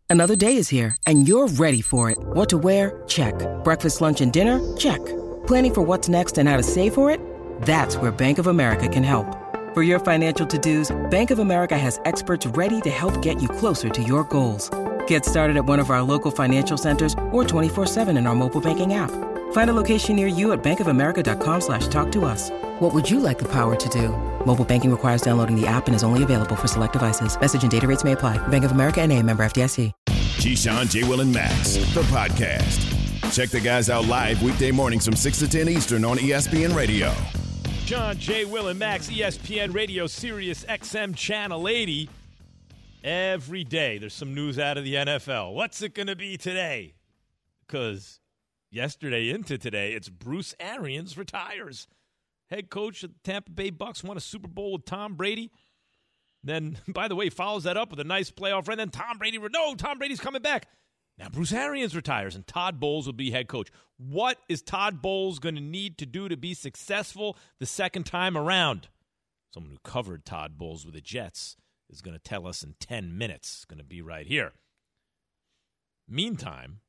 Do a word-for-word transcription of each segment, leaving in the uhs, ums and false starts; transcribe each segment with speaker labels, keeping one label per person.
Speaker 1: Another day is here, and you're ready for it. What to wear? Check. Breakfast, lunch, and dinner? Check. Planning for what's next and how to save for it? That's where Bank of America can help. For your financial to-dos, Bank of America has experts ready to help get you closer to your goals. Get started at one of our local financial centers or twenty-four seven in our mobile banking app. Find a location near you at bankofamerica.com slash talk to us. What would you like the power to do? Mobile banking requires downloading the app and is only available for select devices. Message and data rates may apply. Bank of America N A, member F D I C.
Speaker 2: Keyshawn, J. Will, and Max, the podcast. Check the guys out live weekday mornings from six to ten Eastern on E S P N Radio.
Speaker 3: John, J. Will, and Max, E S P N Radio, Sirius X M Channel eighty. Every day there's some news out of the N F L. What's it going to be today? Because yesterday into today, it's Bruce Arians retires. Head coach of the Tampa Bay Bucks won a Super Bowl with Tom Brady. Then, by the way, follows that up with a nice playoff run. Then Tom Brady, no, Tom Brady's coming back. Now Bruce Arians retires, and Todd Bowles will be head coach. What is Todd Bowles going to need to do to be successful the second time around? Someone who covered Todd Bowles with the Jets is going to tell us in ten minutes. It's going to be right here. Meantime,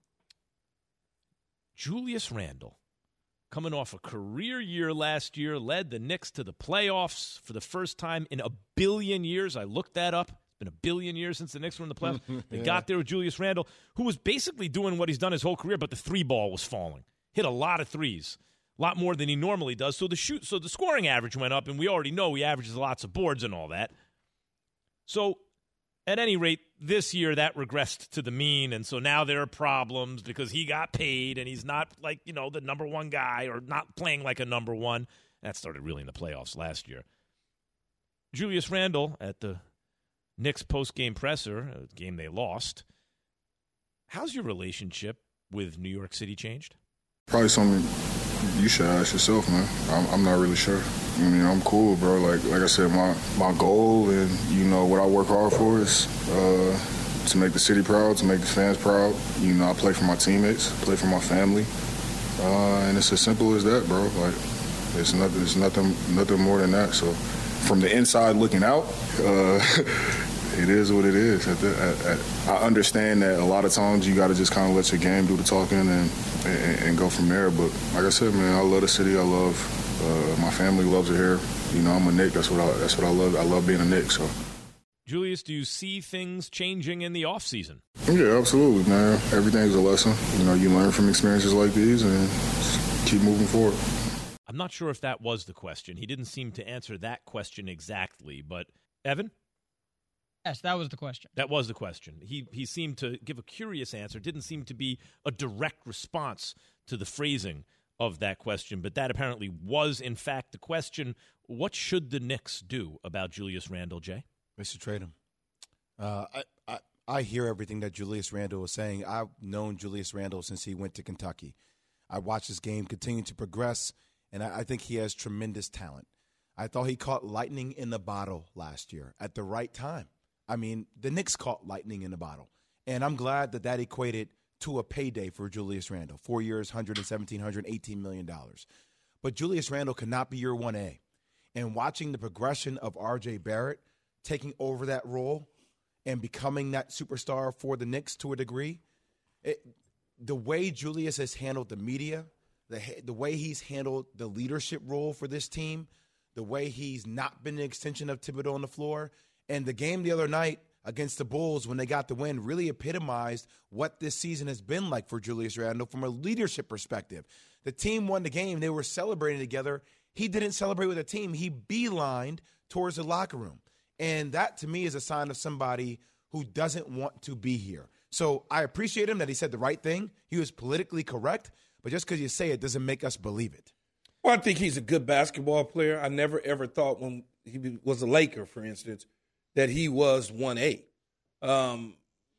Speaker 3: Julius Randle, coming off a career year last year, led the Knicks to the playoffs for the first time in a billion years. I looked that up. It's been a billion years since the Knicks were in the playoffs. They yeah. got there with Julius Randle, who was basically doing what he's done his whole career, but the three ball was falling. Hit a lot of threes, a lot more than he normally does. So the shoot, so the scoring average went up, and we already know he averages lots of boards and all that. So at any rate, this year that regressed to the mean, and so now there are problems because he got paid and he's not like, you know, the number one guy or not playing like a number one. That started really in the playoffs last year. Julius Randle at the Knicks post-game presser, a game they lost. How's your relationship with New York City changed?
Speaker 4: Probably something you should ask yourself, man. I'm, I'm not really sure. I mean, I'm cool, bro. Like like I said, my, my goal and, you know, what I work hard for is uh, to make the city proud, to make the fans proud. You know, I play for my teammates, play for my family. Uh, and it's as simple as that, bro. Like, it's nothing, it's nothing, nothing more than that. So from the inside looking out, uh, it is what it is. At the, at, at, I understand that a lot of times you got to just kind of let your game do the talking and, and, and go from there. But like I said, man, I love the city. I love uh, my family loves it here. You know, I'm a Knick. That's what I. That's what I love. I love being a Knick. So,
Speaker 3: Julius, do you see things changing in the off season?
Speaker 4: Yeah, absolutely, man. Everything's a lesson. You know, you learn from experiences like these and just keep moving forward.
Speaker 3: I'm not sure if that was the question. He didn't seem to answer that question exactly, but Evan?
Speaker 5: Yes, that was the question.
Speaker 3: That was the question. He he seemed to give a curious answer. Didn't seem to be a direct response to the phrasing of that question, but that apparently was, in fact, the question. What should the Knicks do about Julius Randle, Jay?
Speaker 6: They should trade him. Uh, I, I I hear everything that Julius Randle is saying. I've known Julius Randle since he went to Kentucky. I watched his game continue to progress, and I, I think he has tremendous talent. I thought he caught lightning in the bottle last year at the right time. I mean, the Knicks caught lightning in the bottle, and I'm glad that that equated to a payday for Julius Randle. Four years, one hundred seventeen, one hundred eighteen million dollars. But Julius Randle cannot be your one A. And watching the progression of R J Barrett taking over that role and becoming that superstar for the Knicks to a degree, it, the way Julius has handled the media, the the way he's handled the leadership role for this team, the way he's not been an extension of Thibodeau on the floor, and the game the other night against the Bulls when they got the win really epitomized what this season has been like for Julius Randle from a leadership perspective. The team won the game. They were celebrating together. He didn't celebrate with the team. He beelined towards the locker room. And that, to me, is a sign of somebody who doesn't want to be here. So I appreciate him that he said the right thing. He was politically correct. But just because you say it doesn't make us believe it.
Speaker 7: Well, I think he's a good basketball player. I never, ever thought when he was a Laker, for instance, that he was one A. Um,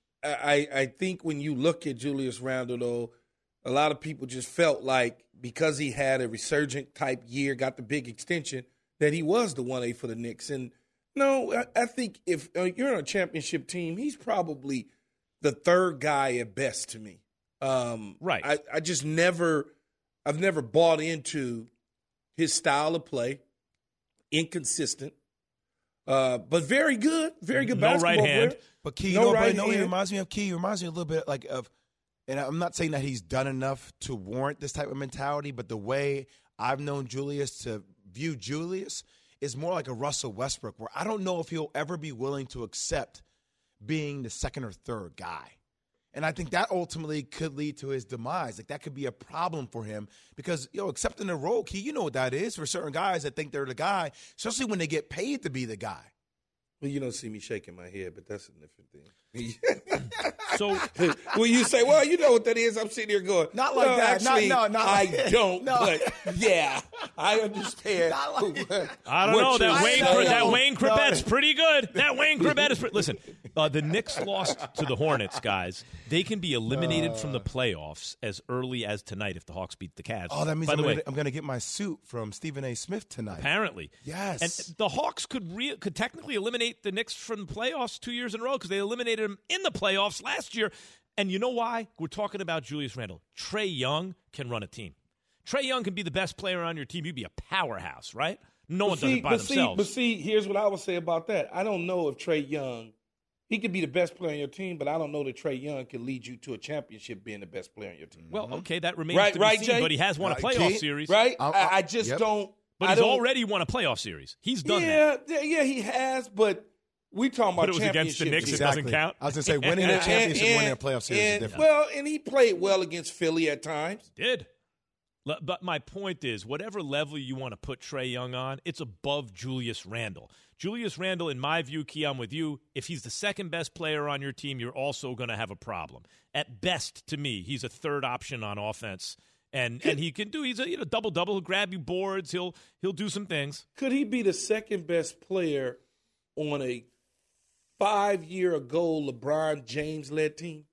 Speaker 7: I, I think when you look at Julius Randle, though, a lot of people just felt like because he had a resurgent type year, got the big extension, that he was the one A for the Knicks. And no, I, I think if uh, you're on a championship team, he's probably the third guy at best to me. Um,
Speaker 3: right.
Speaker 7: I, I just never, I've never bought into his style of play, inconsistent. Uh, but very good, very good
Speaker 3: No
Speaker 7: basketball
Speaker 3: right hand.
Speaker 7: player.
Speaker 6: But Key, you
Speaker 7: No
Speaker 6: know,
Speaker 7: right
Speaker 6: but no, he
Speaker 7: hand.
Speaker 6: reminds me of Key. He reminds me a little bit like of, and I'm not saying that he's done enough to warrant this type of mentality, but the way I've known Julius to view Julius is more like a Russell Westbrook, where I don't know if he'll ever be willing to accept being the second or third guy. And I think that ultimately could lead to his demise. Like, that could be a problem for him because, you know, accepting the role, Key, you know what that is for certain guys that think they're the guy, especially when they get paid to be the guy.
Speaker 7: Well, you don't see me shaking my head, but that's a different thing.
Speaker 3: So
Speaker 7: when you say, well, you know what that is, I'm sitting here going,
Speaker 6: Not like
Speaker 7: well,
Speaker 6: that. Not-
Speaker 7: Actually,
Speaker 6: no, not
Speaker 7: I
Speaker 6: like-
Speaker 7: don't,
Speaker 6: No.
Speaker 7: but yeah, I understand.
Speaker 6: Not like-
Speaker 7: what-
Speaker 3: I don't
Speaker 7: what
Speaker 3: know. That
Speaker 7: you're
Speaker 3: Wayne,
Speaker 7: saying.
Speaker 3: that Wayne
Speaker 6: No.
Speaker 3: Crabette's pretty good. That Wayne Crabette is pretty. Listen, uh, the Knicks lost to the Hornets, guys. They can be eliminated from the playoffs as early as tonight if the Hawks beat the Cavs.
Speaker 6: Oh, that means
Speaker 3: By
Speaker 6: I'm
Speaker 3: the way,
Speaker 6: gonna, I'm going to get my suit from Stephen A. Smith tonight.
Speaker 3: apparently,
Speaker 6: Yes.
Speaker 3: and the Hawks could re- could technically eliminate the Knicks from the playoffs two years in a row because they eliminated them in the playoffs last year. And you know why? We're talking about Julius Randle. Trae Young can run a team. Trae Young can be the best player on your team. You'd be a powerhouse, right? No one
Speaker 7: But
Speaker 3: does
Speaker 7: see,
Speaker 3: it by
Speaker 7: but
Speaker 3: themselves.
Speaker 7: See, but see, here's what I would say about that. I don't know if Trae Young, he could be the best player on your team, but I don't know that Trae Young can lead you to a championship being the best player on your team.
Speaker 3: well, okay, that remains
Speaker 7: Right-
Speaker 3: to be
Speaker 7: right,
Speaker 3: seen,
Speaker 7: Jay?
Speaker 3: but he has won a
Speaker 6: Right,
Speaker 3: playoff
Speaker 6: Jay?
Speaker 3: series.
Speaker 7: Right?
Speaker 6: I'll-
Speaker 7: I, I
Speaker 6: I'll-
Speaker 7: just
Speaker 6: yep.
Speaker 7: don't.
Speaker 3: But
Speaker 7: I
Speaker 3: he's
Speaker 7: don't-
Speaker 3: already won a playoff series. He's done
Speaker 7: yeah,
Speaker 3: that.
Speaker 7: yeah, yeah, he has, but we talking about
Speaker 3: But it was against the
Speaker 7: championship
Speaker 3: Knicks. It
Speaker 7: teams.
Speaker 3: doesn't count.
Speaker 6: I was going to say, winning a
Speaker 7: And-
Speaker 6: championship,
Speaker 7: and-
Speaker 6: winning a playoff series
Speaker 7: and-
Speaker 6: is different.
Speaker 7: Well, and he played well against Philly at times.
Speaker 3: Did. Le- But my point is, whatever level you want to put Trae Young on, it's above Julius Randle. Julius Randle, in my view, Key, I'm with you. If he's the second best player on your team, you're also going to have a problem. At best, to me, he's a third option on offense, and and he can do. He's a you know double double. He'll grab you boards. He'll he'll do some things.
Speaker 7: Could he be the second best player on a five year ago LeBron James led team?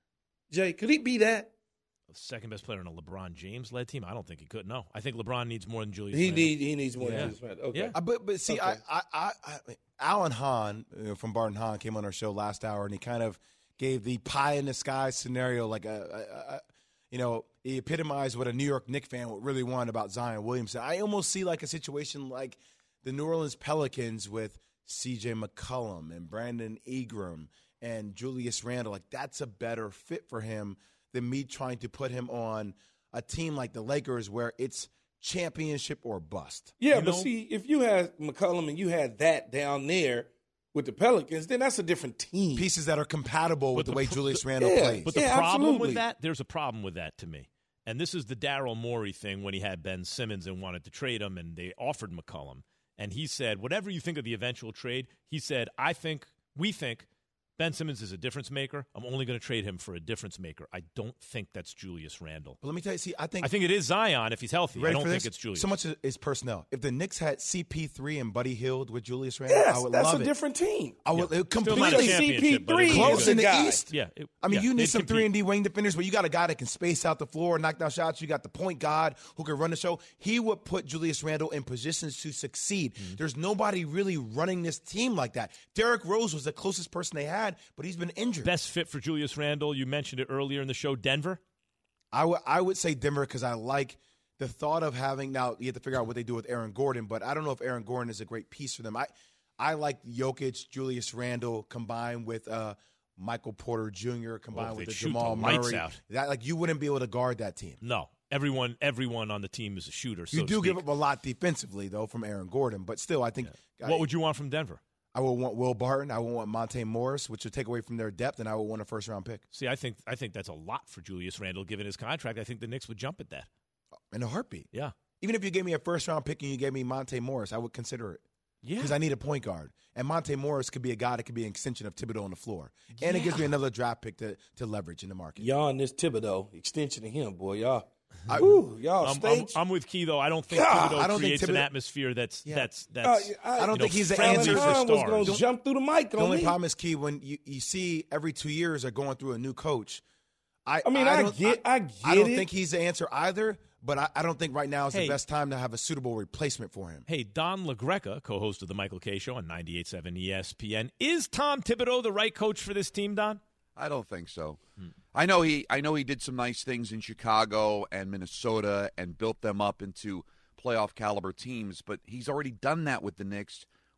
Speaker 7: Jay, could he be that?
Speaker 3: The second best player on a LeBron James led team? I don't think he could. No, I think LeBron needs more than Julius.
Speaker 7: He
Speaker 3: Randle.
Speaker 7: need he needs more
Speaker 3: Yeah.
Speaker 7: than this man. Okay.
Speaker 3: Yeah.
Speaker 6: Uh, but but see,
Speaker 7: Okay.
Speaker 6: I, I, I, I Alan Hahn uh, from Barton Hahn came on our show last hour, and he kind of gave the pie in the sky scenario, like a, a, a you know, he epitomized what a New York Knicks fan would really want about Zion Williamson. I almost see like a situation like the New Orleans Pelicans with C J McCollum and Brandon Ingram and Julius Randle. Like, that's a better fit for him than me trying to put him on a team like the Lakers where it's championship or bust.
Speaker 7: Yeah,
Speaker 3: You
Speaker 7: but
Speaker 3: know-
Speaker 7: see, if you had McCollum and you had that down there with the Pelicans, then that's a different team.
Speaker 6: Pieces that are compatible with
Speaker 3: But
Speaker 6: the,
Speaker 3: the
Speaker 6: way
Speaker 3: pr-
Speaker 6: Julius
Speaker 3: the-
Speaker 6: Randle
Speaker 7: yeah,
Speaker 6: plays.
Speaker 3: But the
Speaker 7: Yeah,
Speaker 3: problem
Speaker 7: absolutely.
Speaker 3: with that, there's a problem with that to me. And this is the Daryl Morey thing when he had Ben Simmons and wanted to trade him, and they offered McCollum. And he said, whatever you think of the eventual trade, he said, I think, we think, Ben Simmons is a difference maker. I'm only going to trade him for a difference maker. I don't think that's Julius Randle.
Speaker 6: But let me tell you, see, I think
Speaker 3: I think it is Zion if he's healthy.
Speaker 6: You
Speaker 3: I
Speaker 6: ready
Speaker 3: don't
Speaker 6: for
Speaker 3: think
Speaker 6: this?
Speaker 3: it's Julius.
Speaker 6: So much is personnel. If the Knicks had C P three and Buddy Hield with Julius Randle,
Speaker 7: yes,
Speaker 6: I would
Speaker 7: that's
Speaker 6: love
Speaker 7: a
Speaker 6: it.
Speaker 7: different team.
Speaker 6: I would it
Speaker 3: Still not a
Speaker 6: completely
Speaker 3: championship, but it's
Speaker 7: C P three
Speaker 6: close
Speaker 7: is
Speaker 6: in
Speaker 7: the
Speaker 6: the
Speaker 7: guy.
Speaker 6: East.
Speaker 3: Yeah, it-
Speaker 6: I mean,
Speaker 3: yeah,
Speaker 6: you need
Speaker 3: they'd
Speaker 6: some
Speaker 3: compete.
Speaker 6: three and D wing defenders, but you got a guy that can space out the floor, knock down shots. You got the point guard who can run the show. He would put Julius Randle in positions to succeed.
Speaker 3: Mm-hmm.
Speaker 6: There's nobody really running this team like that. Derrick Rose was the closest person they had, but he's been injured.
Speaker 3: Best fit for Julius Randle, you mentioned it earlier in the show, Denver.
Speaker 6: I would I would say Denver because I like the thought of having, now you have to figure out what they do with Aaron Gordon, but I don't know if Aaron Gordon is a great piece for them. I I like Jokic, Julius Randle combined with uh, Michael Porter Junior combined
Speaker 3: Well, if
Speaker 6: with
Speaker 3: they
Speaker 6: the
Speaker 3: shoot
Speaker 6: Jamal
Speaker 3: the lights
Speaker 6: Murray.
Speaker 3: out.
Speaker 6: That, like, you wouldn't be able to guard that team.
Speaker 3: No, everyone everyone on the team is a shooter. So
Speaker 6: You
Speaker 3: to
Speaker 6: do give
Speaker 3: speak.
Speaker 6: up a lot defensively though from Aaron Gordon, but still I think I,
Speaker 3: What would you want from Denver?
Speaker 6: I would want Will Barton, I would want Monte Morris, which would take away from their depth, and I would want a first round pick
Speaker 3: See, I think I think that's a lot for Julius Randle given his contract. I think the Knicks would jump at that.
Speaker 6: in a heartbeat.
Speaker 3: Yeah.
Speaker 6: Even if you gave me a first round pick and you gave me Monte Morris, I would consider it.
Speaker 3: Yeah.
Speaker 6: Because I need a point guard. And Monte Morris could be a guy that could be an extension of Thibodeau on the floor. And it gives me another draft pick to, to leverage in the market.
Speaker 7: Y'all and this Thibodeau extension of him, boy, y'all.
Speaker 6: I-
Speaker 7: Ooh, y'all
Speaker 3: I'm, I'm,
Speaker 7: stage.
Speaker 3: I'm with Key though. I don't think
Speaker 7: God,
Speaker 3: Thibodeau
Speaker 6: I don't think
Speaker 3: creates an
Speaker 6: Thibodeau-
Speaker 3: atmosphere that's
Speaker 6: Yeah.
Speaker 3: that's
Speaker 7: Uh,
Speaker 3: that's.
Speaker 7: I,
Speaker 6: I don't
Speaker 3: you
Speaker 6: think
Speaker 3: know,
Speaker 6: he's the
Speaker 3: friendly
Speaker 6: answer
Speaker 3: for
Speaker 6: for
Speaker 7: Valentine was
Speaker 3: stars.
Speaker 7: going to jump through the mic
Speaker 6: The
Speaker 7: on
Speaker 6: only
Speaker 7: me.
Speaker 6: problem is, Key, when you, you see every two years they're going through a new coach. I,
Speaker 7: I mean, I
Speaker 6: don't,
Speaker 7: get- I get
Speaker 6: I don't
Speaker 7: it.
Speaker 6: think he's the answer either, but I, I don't think right now is
Speaker 3: Hey.
Speaker 6: the best time to have a suitable replacement for him.
Speaker 3: Hey, Don LaGreca, co-host of the Michael Kay Show on ninety-eight point seven E S P N. Is Tom Thibodeau the right coach for this team, Don?
Speaker 8: I don't think so. I know he I know he did some nice things in Chicago and Minnesota and built them up into playoff caliber teams, but he's already done that with the Knicks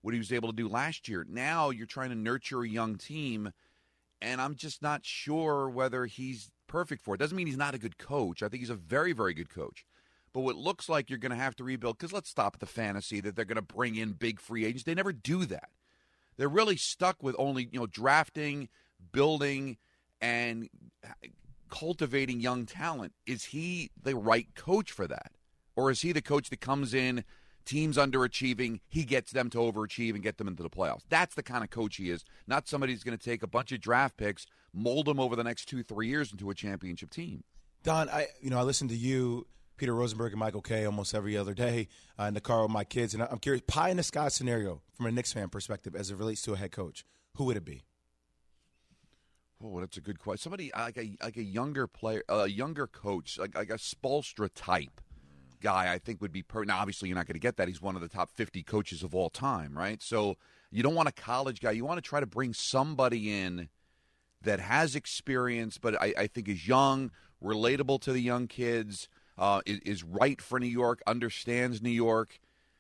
Speaker 8: what he was able to do last year. Now you're trying to nurture a young team, and I'm just not sure whether he's perfect for it. Doesn't mean he's not a good coach. I think he's a very, very good coach. But what looks like you're going to have to rebuild, because let's stop at the fantasy that they're going to bring in big free agents. They never do that. They're really stuck with only, you know, drafting, building, and cultivating young talent. Is he the right coach for that? Or is he the coach that comes in, teams underachieving, he gets them to overachieve and get them into the playoffs? That's the kind of coach he is, not somebody who's going to take a bunch of draft picks, mold them over the next two, three years into a championship team.
Speaker 6: Don, I you know I listen to you, Peter Rosenberg, and Michael Kay almost every other day uh, in the car with my kids, and I'm curious, pie in the sky scenario from a Knicks fan perspective as it relates to a head coach, who would it be?
Speaker 8: Oh, that's a good question. Somebody like a like a younger player, a younger coach, like like a Spoelstra type guy, I think would be per- now. Obviously, you're not going to get that. He's one of the top fifty coaches of all time, right? So you don't want a college guy. You want to try to bring somebody in that has experience, but I, I think is young, relatable to the young kids, uh, is, is right for New York, understands New York,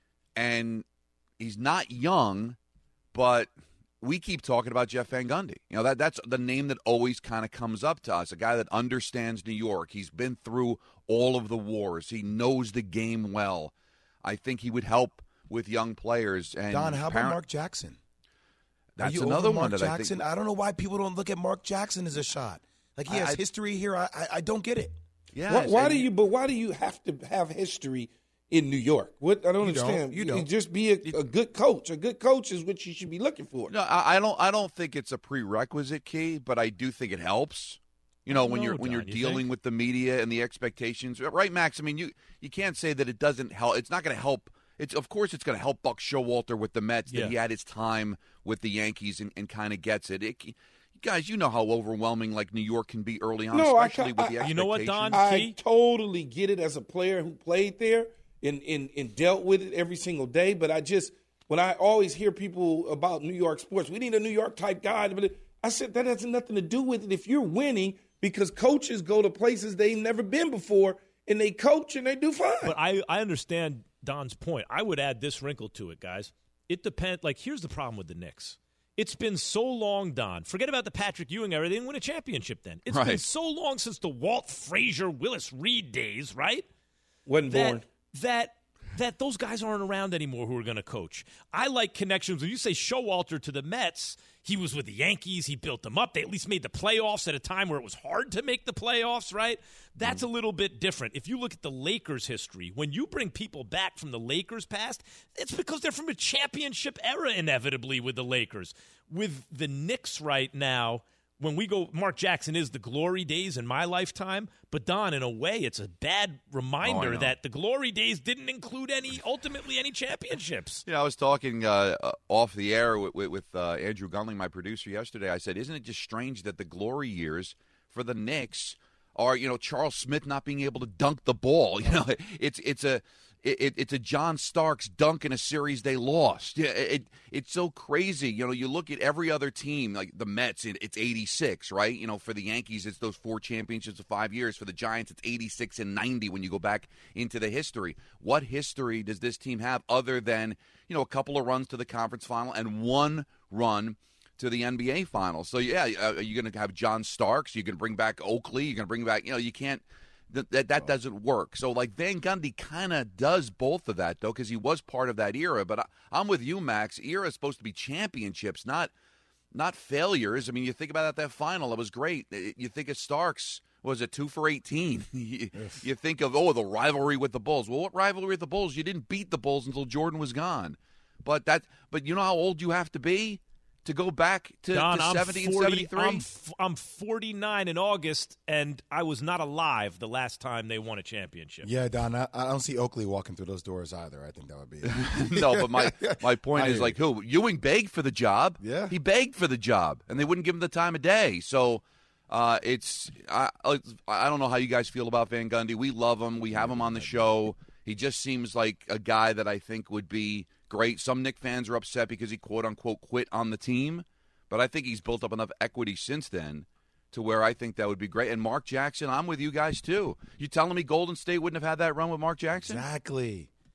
Speaker 8: and he's not young, but we keep talking about Jeff Van Gundy. You know, that that's the name that always kind of comes up to us, a guy that understands New York. He's been through all of the wars. He knows the game well. I think he would help with young players. And
Speaker 6: Don, how about
Speaker 8: parent-
Speaker 6: Mark Jackson?
Speaker 8: That's
Speaker 6: Are you
Speaker 8: another
Speaker 6: over
Speaker 8: one
Speaker 6: Mark
Speaker 8: that
Speaker 6: Jackson?
Speaker 8: I think.
Speaker 6: I don't know why people don't look at Mark Jackson as a shot. Like he has
Speaker 8: I, I,
Speaker 6: history here. I, I I don't get it.
Speaker 8: Yeah.
Speaker 7: Why, why do you? But why do you have to have history in New York? What I don't
Speaker 6: You
Speaker 7: understand.
Speaker 6: don't. You don't.
Speaker 7: Just be a, a good coach. A good coach is what you should be looking for.
Speaker 8: No, I, I don't. I don't think it's a prerequisite, Key, but I do think it helps. You know, when
Speaker 3: No,
Speaker 8: you're when you're
Speaker 3: Don, you
Speaker 8: dealing
Speaker 3: think?
Speaker 8: with the media and the expectations, right, Max? I mean, you you can't say that it doesn't help. It's not going to help. It's of course it's going to help Buck Showalter with the Mets that
Speaker 3: Yeah.
Speaker 8: he had his time with the Yankees and, and kind of gets it. it. Guys, you know how overwhelming like New York can be early on,
Speaker 7: No, I
Speaker 8: especially
Speaker 7: ca-
Speaker 8: with the
Speaker 7: I-
Speaker 8: expectations.
Speaker 3: You know what, Don?
Speaker 7: I
Speaker 3: Key?
Speaker 7: totally get it as a player who played there and, and, and dealt with it every single day. But I just, when I always hear people about New York sports, we need a New York type guy. But I said that has nothing to do with it. If you're winning, because coaches go to places they've never been before and they coach and they do fine.
Speaker 3: But I, I understand Don's point. I would add this wrinkle to it, guys. It depends. Like, here's the problem with the Knicks. It's been so long, Don. Forget about the Patrick Ewing era. They didn't win a championship then. It's
Speaker 8: Right.
Speaker 3: been so long since the Walt Frazier, Willis Reed days, right?
Speaker 7: Wasn't
Speaker 3: that,
Speaker 7: born.
Speaker 3: That that those guys aren't around anymore who are going to coach. I like connections. When you say Showalter to the Mets, he was with the Yankees. He built them up. They at least made the playoffs at a time where it was hard to make the playoffs, right? That's a little bit different. If you look at the Lakers' history, when you bring people back from the Lakers' past, it's because they're from a championship era inevitably with the Lakers. With the Knicks right now, when we go, Mark Jackson is the glory days in my lifetime, but Don, in a way, it's a bad reminder
Speaker 8: know.
Speaker 3: that the glory days didn't include any, ultimately, any championships.
Speaker 8: Yeah, I was talking uh, uh, off the air with, with, with uh, Andrew Gunling, my producer, yesterday. I said, isn't it just strange that the glory years for the Knicks are, you know, Charles Smith not being able to dunk the ball? You know, it's it's a it, it's a John Starks dunk in a series they lost. Yeah, it, it it's so crazy. You know, you look at every other team, like the Mets, it, it's eighty-six, right? You know, for the Yankees, it's those four championships of five years. For the Giants, it's eighty-six and ninety when you go back into the history. What history does this team have other than, you know, a couple of runs to the conference final and one run to the N B A Finals? So, yeah, uh, you're going to have John Starks. You're going to bring back Oakley. You're going to bring back, you know, you can't. That that, that doesn't work. So, like, Van Gundy kind of does both of that, though, because he was part of that era. But I, I'm with you, Max. Era is supposed to be championships, not not failures. I mean, you think about that, that final. It was great. You think of Starks, was it two for eighteen? you,
Speaker 6: Yes.
Speaker 8: you think of, oh, the rivalry with the Bulls. Well, what rivalry with the Bulls? You didn't beat the Bulls until Jordan was gone. But that. But you know how old you have to be to go back to,
Speaker 3: Don,
Speaker 8: to
Speaker 3: I'm
Speaker 8: seventy and
Speaker 3: forty,
Speaker 8: seventy-three?
Speaker 3: I'm, f- I'm forty-nine in August, and I was not alive the last time they won a championship.
Speaker 6: Yeah, Don, I, I don't see Oakley walking through those doors either. I think that would be it.
Speaker 8: No, but my my point
Speaker 6: I
Speaker 8: is,
Speaker 6: hear
Speaker 8: like, who? Ewing begged for the job.
Speaker 6: Yeah.
Speaker 8: He begged for the job, and they wouldn't give him the time of day. So uh, it's I, I don't know how you guys feel about Van Gundy. We love him. We have him on the show. He just seems like a guy that I think would be great. Some Knicks fans are upset because he, quote-unquote, quit on the team. But I think he's built up enough equity since then to where I think that would be great. And Mark Jackson, I'm with you guys, too. You telling me Golden State wouldn't have had that run with Mark Jackson?
Speaker 6: Exactly.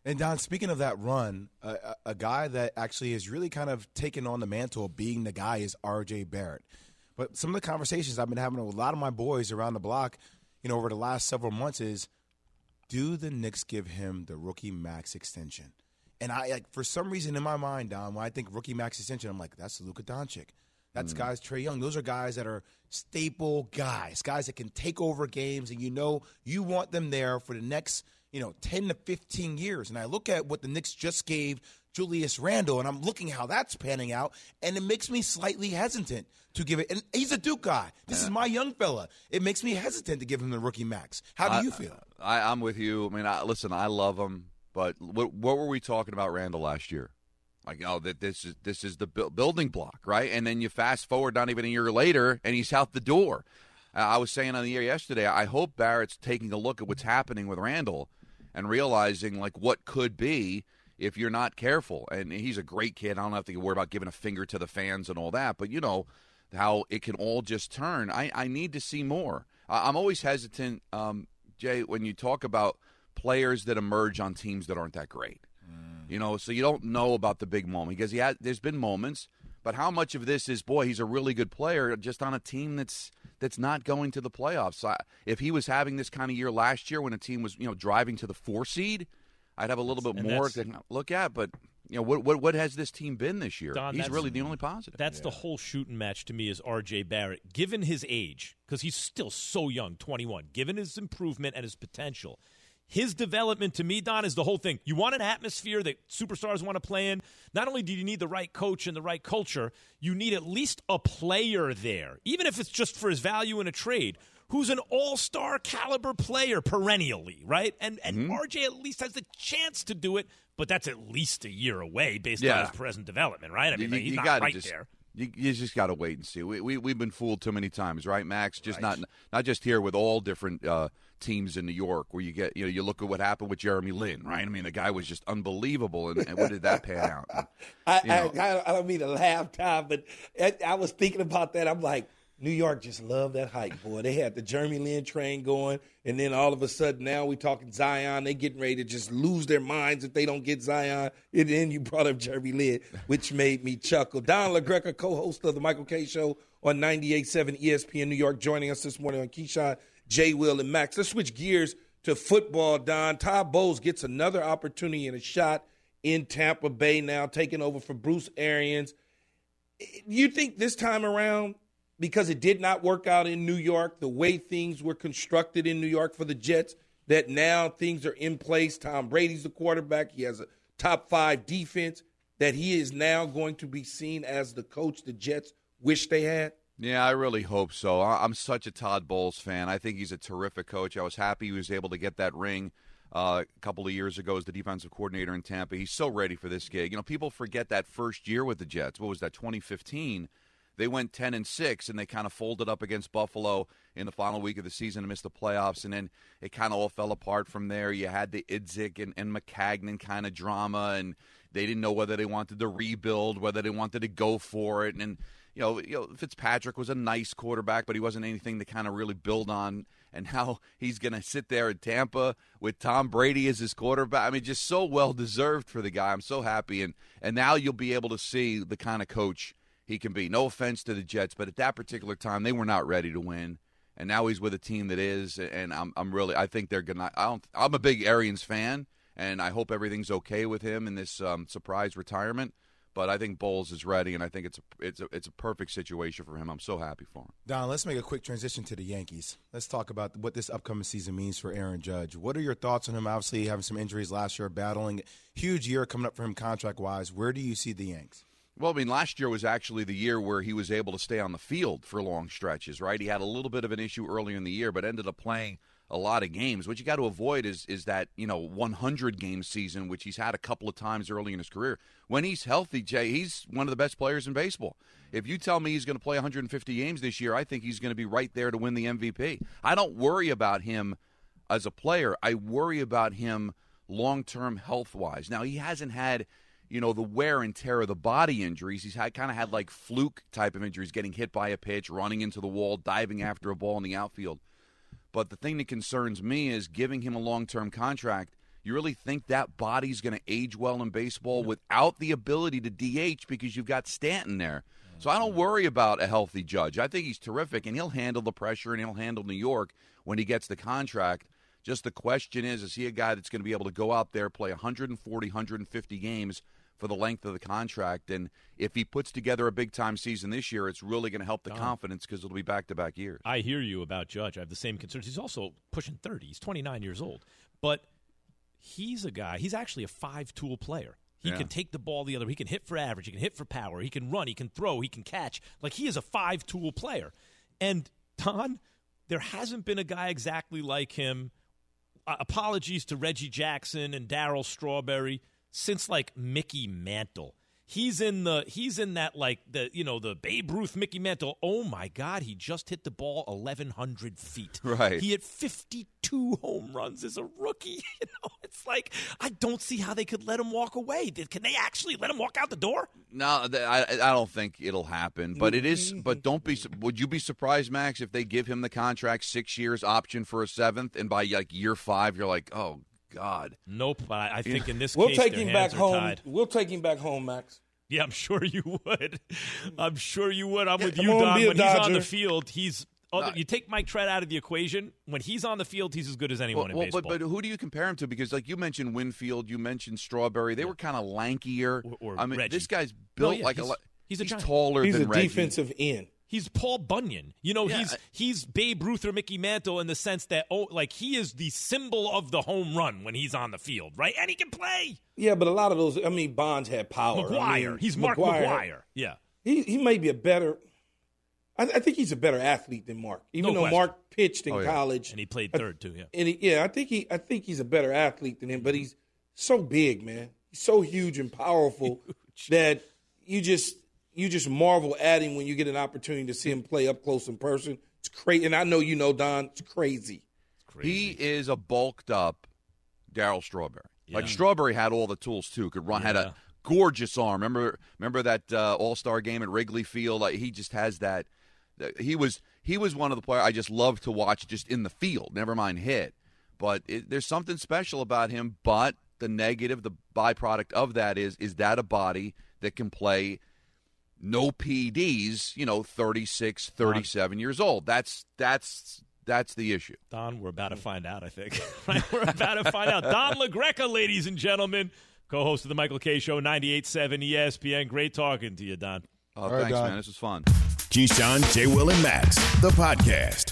Speaker 6: And, Don, speaking of that run, uh, a, a guy that actually has really kind of taken on the mantle of being the guy is R J Barrett. But some of the conversations I've been having with a lot of my boys around the block, you know, over the last several months is, do the Knicks give him the rookie max extension? And I, like, for some reason in my mind, Don, when I think rookie max extension, I'm like, that's Luka Doncic. That's mm. guys, Trae Young. Those are guys that are staple guys, guys that can take over games, and you know you want them there for the next, you know, ten to fifteen years. And I look at what the Knicks just gave Julius Randle, and I'm looking how that's panning out, and it makes me slightly hesitant to give it. And he's a Duke guy. This yeah. is my young fella. It makes me hesitant to give him the rookie max. How do
Speaker 8: I,
Speaker 6: you feel?
Speaker 8: I, I'm with you. I mean, I, listen, I love him, but what, what were we talking about Randle last year? Like, oh, that this is this is the bu- building block, right? And then you fast forward not even a year later, and he's out the door. Uh, I was saying on the air yesterday, I hope Barrett's taking a look at what's happening with Randle and realizing, like, what could be if you're not careful. And he's a great kid. I don't have to worry about giving a finger to the fans and all that. But, you know, how it can all just turn. I, I need to see more. I, I'm always hesitant, um, Jay, when you talk about players that emerge on teams that aren't that great. You know, so you don't know about the big moment because he had, there's been moments, but how much of this is, boy, he's a really good player just on a team that's that's not going to the playoffs. I, if he was having this kind of year last year when a team was, you know, driving to the four seed, I'd have a little bit more to look at. But, you know, what what, what has this team been this year?
Speaker 3: Don,
Speaker 8: he's really the only positive.
Speaker 3: That's
Speaker 8: yeah.
Speaker 3: the whole shooting match to me is R J Barrett. Given his age, because he's still so young, twenty-one, given his improvement and his potential, his development, to me, Don, is the whole thing. You want an atmosphere that superstars want to play in. Not only do you need the right coach and the right culture, you need at least a player there, even if it's just for his value in a trade, who's an all-star caliber player perennially, right? And and mm-hmm. R J at least has the chance to do it, but that's at least a year away based yeah. on his present development, right? I mean, you, he's you not right
Speaker 8: just,
Speaker 3: there.
Speaker 8: You, you just got to wait and see. We, we, we've been fooled too many times, right, Max? Just right. not not just here with all different uh, teams in New York where you get, you know, you look at what happened with Jeremy Lin, right? I mean, the guy was just unbelievable, and, and what did that pan out? And,
Speaker 7: I, I, I don't mean to laugh, Tom, but I, I was thinking about that. I'm like, New York just loved that hype, boy. They had the Jeremy Lin train going, and then all of a sudden now we talking Zion. They getting ready to just lose their minds if they don't get Zion. And then you brought up Jeremy Lin, which made me chuckle. Don LaGreca, co-host of the Michael Kay Show on ninety-eight point seven E S P N New York, joining us this morning on Keyshawn, Jay, Will, and Max. Let's switch gears to football, Don. Todd Bowles gets another opportunity and a shot in Tampa Bay now, taking over for Bruce Arians. You think this time around, because it did not work out in New York, the way things were constructed in New York for the Jets, that now things are in place? Tom Brady's the quarterback. He has a top five defense, that he is now going to be seen as the coach the Jets wish they had?
Speaker 8: Yeah, I really hope so. I'm such a Todd Bowles fan. I think he's a terrific coach. I was happy he was able to get that ring uh, a couple of years ago as the defensive coordinator in Tampa. He's so ready for this gig. You know, people forget that first year with the Jets. What was that, twenty fifteen? They went ten and six, and they kind of folded up against Buffalo in the final week of the season and missed the playoffs. And then it kind of all fell apart from there. You had the Idzik and, and McCagnon kind of drama, and they didn't know whether they wanted to rebuild, whether they wanted to go for it. And, you know, you know Fitzpatrick was a nice quarterback, but he wasn't anything to kind of really build on. And now he's going to sit there in Tampa with Tom Brady as his quarterback. I mean, just so well-deserved for the guy. I'm so happy. And, and now you'll be able to see the kind of coach he can be. No offense to the Jets, but at that particular time, they were not ready to win. And now he's with a team that is, and I'm I'm really, I think they're going to, I don't, I'm a big Arians fan, and I hope everything's okay with him in this um, surprise retirement. But I think Bowles is ready, and I think it's a, it's a, it's a perfect situation for him. I'm so happy for him.
Speaker 6: Don, let's make a quick transition to the Yankees. Let's talk about what this upcoming season means for Aaron Judge. What are your thoughts on him? Obviously, having some injuries last year, battling. Huge year coming up for him contract-wise. Where do you see the Yanks?
Speaker 8: Well, I mean, last year was actually the year where he was able to stay on the field for long stretches, right? He had a little bit of an issue earlier in the year, but ended up playing a lot of games. What you got to avoid is is that, you know, one hundred game season, which he's had a couple of times early in his career. When he's healthy, Jay, he's one of the best players in baseball. If you tell me he's going to play one hundred fifty games this year, I think he's going to be right there to win the M V P. I don't worry about him as a player. I worry about him long-term health-wise. Now, he hasn't had, you know, the wear and tear of the body injuries. He's had kind of had like fluke type of injuries, getting hit by a pitch, running into the wall, diving after a ball in the outfield. But the thing that concerns me is giving him a long-term contract. You really think that body's going to age well in baseball without the ability to D H because you've got Stanton there? So I don't worry about a healthy Judge. I think he's terrific, and he'll handle the pressure, and he'll handle New York when he gets the contract. Just the question is, is he a guy that's going to be able to go out there, play one forty, one fifty games for the length of the contract? And if he puts together a big-time season this year, it's really going to help the
Speaker 3: Don,
Speaker 8: confidence because it'll be back-to-back years.
Speaker 3: I hear you about Judge. I have the same concerns. He's also pushing thirty. He's twenty-nine years old. But he's a guy, he's actually a five-tool player. He
Speaker 8: Yeah.
Speaker 3: can take the ball the other way. He can hit for average. He can hit for power. He can run. He can throw. He can catch. Like, he is a five-tool player. And, Don, there hasn't been a guy exactly like him. Uh, apologies to Reggie Jackson and Darryl Strawberry since, like, Mickey Mantle. He's in the he's in that, like, the you know the Babe Ruth Mickey Mantle. Oh my God, he just hit the ball eleven hundred feet.
Speaker 8: Right.
Speaker 3: He hit fifty-two home runs as a rookie. You know, it's like, I don't see how they could let him walk away. Did, can they actually let him walk out the door?
Speaker 8: No, th- I, I don't think it'll happen. But it is. But don't be. su- Would you be surprised, Max, if they give him the contract, six years, option for a seventh, and by like year five, you're like, oh God.
Speaker 3: Nope. But I, I think in this
Speaker 7: We'll
Speaker 3: case,
Speaker 7: take
Speaker 3: their
Speaker 7: him back
Speaker 3: hands are
Speaker 7: home.
Speaker 3: tied.
Speaker 7: We'll take him back home, Max.
Speaker 3: Yeah, I'm sure you would. I'm sure you would. I'm with
Speaker 7: Come
Speaker 3: you,
Speaker 7: on,
Speaker 3: Don.
Speaker 7: be a
Speaker 3: When he's on the
Speaker 7: Dodger.
Speaker 3: field, he's. Other,
Speaker 8: Nah.
Speaker 3: you take Mike Trout out of the equation. When he's on the field, he's as good as anyone
Speaker 8: Well,
Speaker 3: in
Speaker 8: well,
Speaker 3: baseball.
Speaker 8: but, but who do you compare him to? Because like you mentioned Winfield, you mentioned Strawberry. They were kind of lankier.
Speaker 3: Or- or
Speaker 8: I mean,
Speaker 3: Reggie.
Speaker 8: this guy's
Speaker 3: No,
Speaker 8: built
Speaker 3: yeah,
Speaker 8: like
Speaker 3: he's-
Speaker 8: a. lo-
Speaker 3: he's a
Speaker 8: he's
Speaker 3: giant.
Speaker 8: taller
Speaker 7: He's
Speaker 8: than
Speaker 7: a
Speaker 8: Reggie.
Speaker 7: defensive end.
Speaker 3: He's Paul Bunyan. You know,
Speaker 8: Yeah,
Speaker 3: he's
Speaker 8: I-
Speaker 3: he's Babe Ruth or Mickey Mantle in the sense that, oh, like, he is the symbol of the home run when he's on the field, right? And he can play.
Speaker 7: Yeah, but a lot of those, I mean, Bonds had power.
Speaker 3: McGuire.
Speaker 7: I mean,
Speaker 3: he's Mark
Speaker 7: McGuire.
Speaker 3: McGuire. Yeah.
Speaker 7: He he may be a better. I, I think he's a better athlete than Mark, even
Speaker 3: No
Speaker 7: though
Speaker 3: question.
Speaker 7: Mark pitched in
Speaker 8: Oh, yeah.
Speaker 7: college.
Speaker 3: And he played third, too, yeah.
Speaker 7: And he, yeah, I think he I think he's a better athlete than him, but he's so big, man. He's so huge and powerful that you just you just marvel at him when you get an opportunity to see him play up close in person. It's crazy, and I know you know, Don. It's crazy.
Speaker 8: He is a bulked up Darryl Strawberry. Like
Speaker 3: Yeah.
Speaker 8: Strawberry had all the tools too. Could run, had
Speaker 3: Yeah.
Speaker 8: a gorgeous arm. Remember, remember that uh, All Star game at Wrigley Field? Like, he just has that. that- He was he was one of the players I just loved to watch, just in the field. Never mind hit, but it, there's something special about him. But the negative, the byproduct of that is is that a body that can play no P Ds? You know, thirty-six, thirty-seven years old. That's that's. That's the issue.
Speaker 3: Don, we're about to find out, I think. Right? We're about to find out. Don LaGreca, ladies and gentlemen, co-host of the Michael K. Show, ninety-eight point seven E S P N. Great talking to you, Don.
Speaker 8: Oh,
Speaker 6: right,
Speaker 8: thanks,
Speaker 6: Don.
Speaker 8: man. This was fun.
Speaker 2: Keyshawn, J. Will, and Max, the podcast.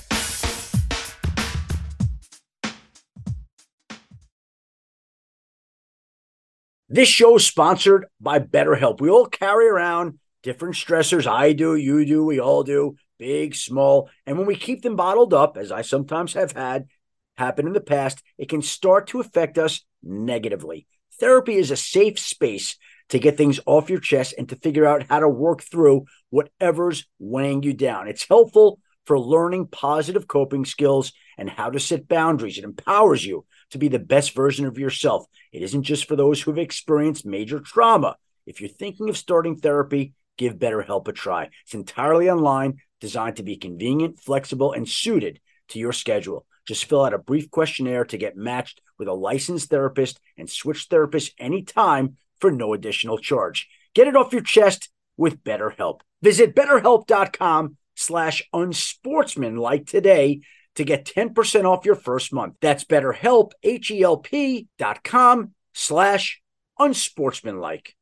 Speaker 9: This show is sponsored by BetterHelp. We all carry around different stressors. I do, you do, we all do, big, small. And when we keep them bottled up, as I sometimes have had happen in the past, it can start to affect us negatively. Therapy is a safe space to get things off your chest and to figure out how to work through whatever's weighing you down. It's helpful for learning positive coping skills and how to set boundaries. It empowers you to be the best version of yourself. It isn't just for those who have experienced major trauma. If you're thinking of starting therapy, give BetterHelp a try. It's entirely online, designed to be convenient, flexible, and suited to your schedule. Just fill out a brief questionnaire to get matched with a licensed therapist and switch therapists anytime for no additional charge. Get it off your chest with BetterHelp. Visit BetterHelp.com slash unsportsmanlike today to get ten percent off your first month. That's BetterHelp, H-E-L-P dot com slash unsportsmanlike.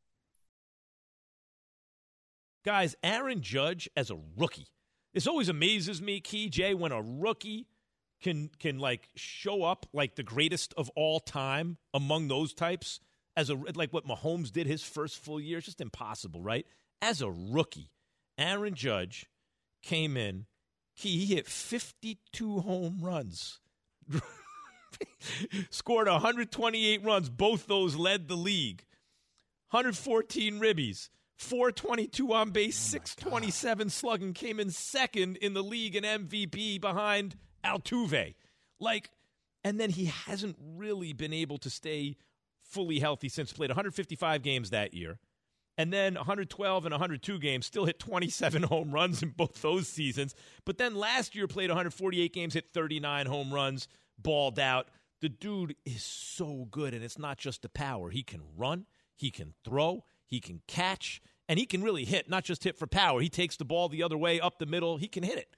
Speaker 3: Guys, Aaron Judge as a rookie. This always amazes me, Key J, when a rookie can can like show up like the greatest of all time among those types. As a like what Mahomes did his first full year, it's just impossible, right? As a rookie, Aaron Judge came in. Key, he hit fifty-two home runs. Scored one hundred twenty-eight runs. Both those led the league. one hundred fourteen ribbies. four twenty-two on base,
Speaker 6: Oh
Speaker 3: six twenty-seven slugging, came in second in the league in M V P behind Altuve. Like, and then he hasn't really been able to stay fully healthy since played one hundred fifty-five games that year. And then one hundred twelve and one hundred two games, still hit twenty-seven home runs in both those seasons. But then last year played one hundred forty-eight games, hit thirty-nine home runs, balled out. The dude is so good, and it's not just the power. He can run, he can throw, he can catch, and he can really hit, not just hit for power. He takes the ball the other way, up the middle. He can hit it.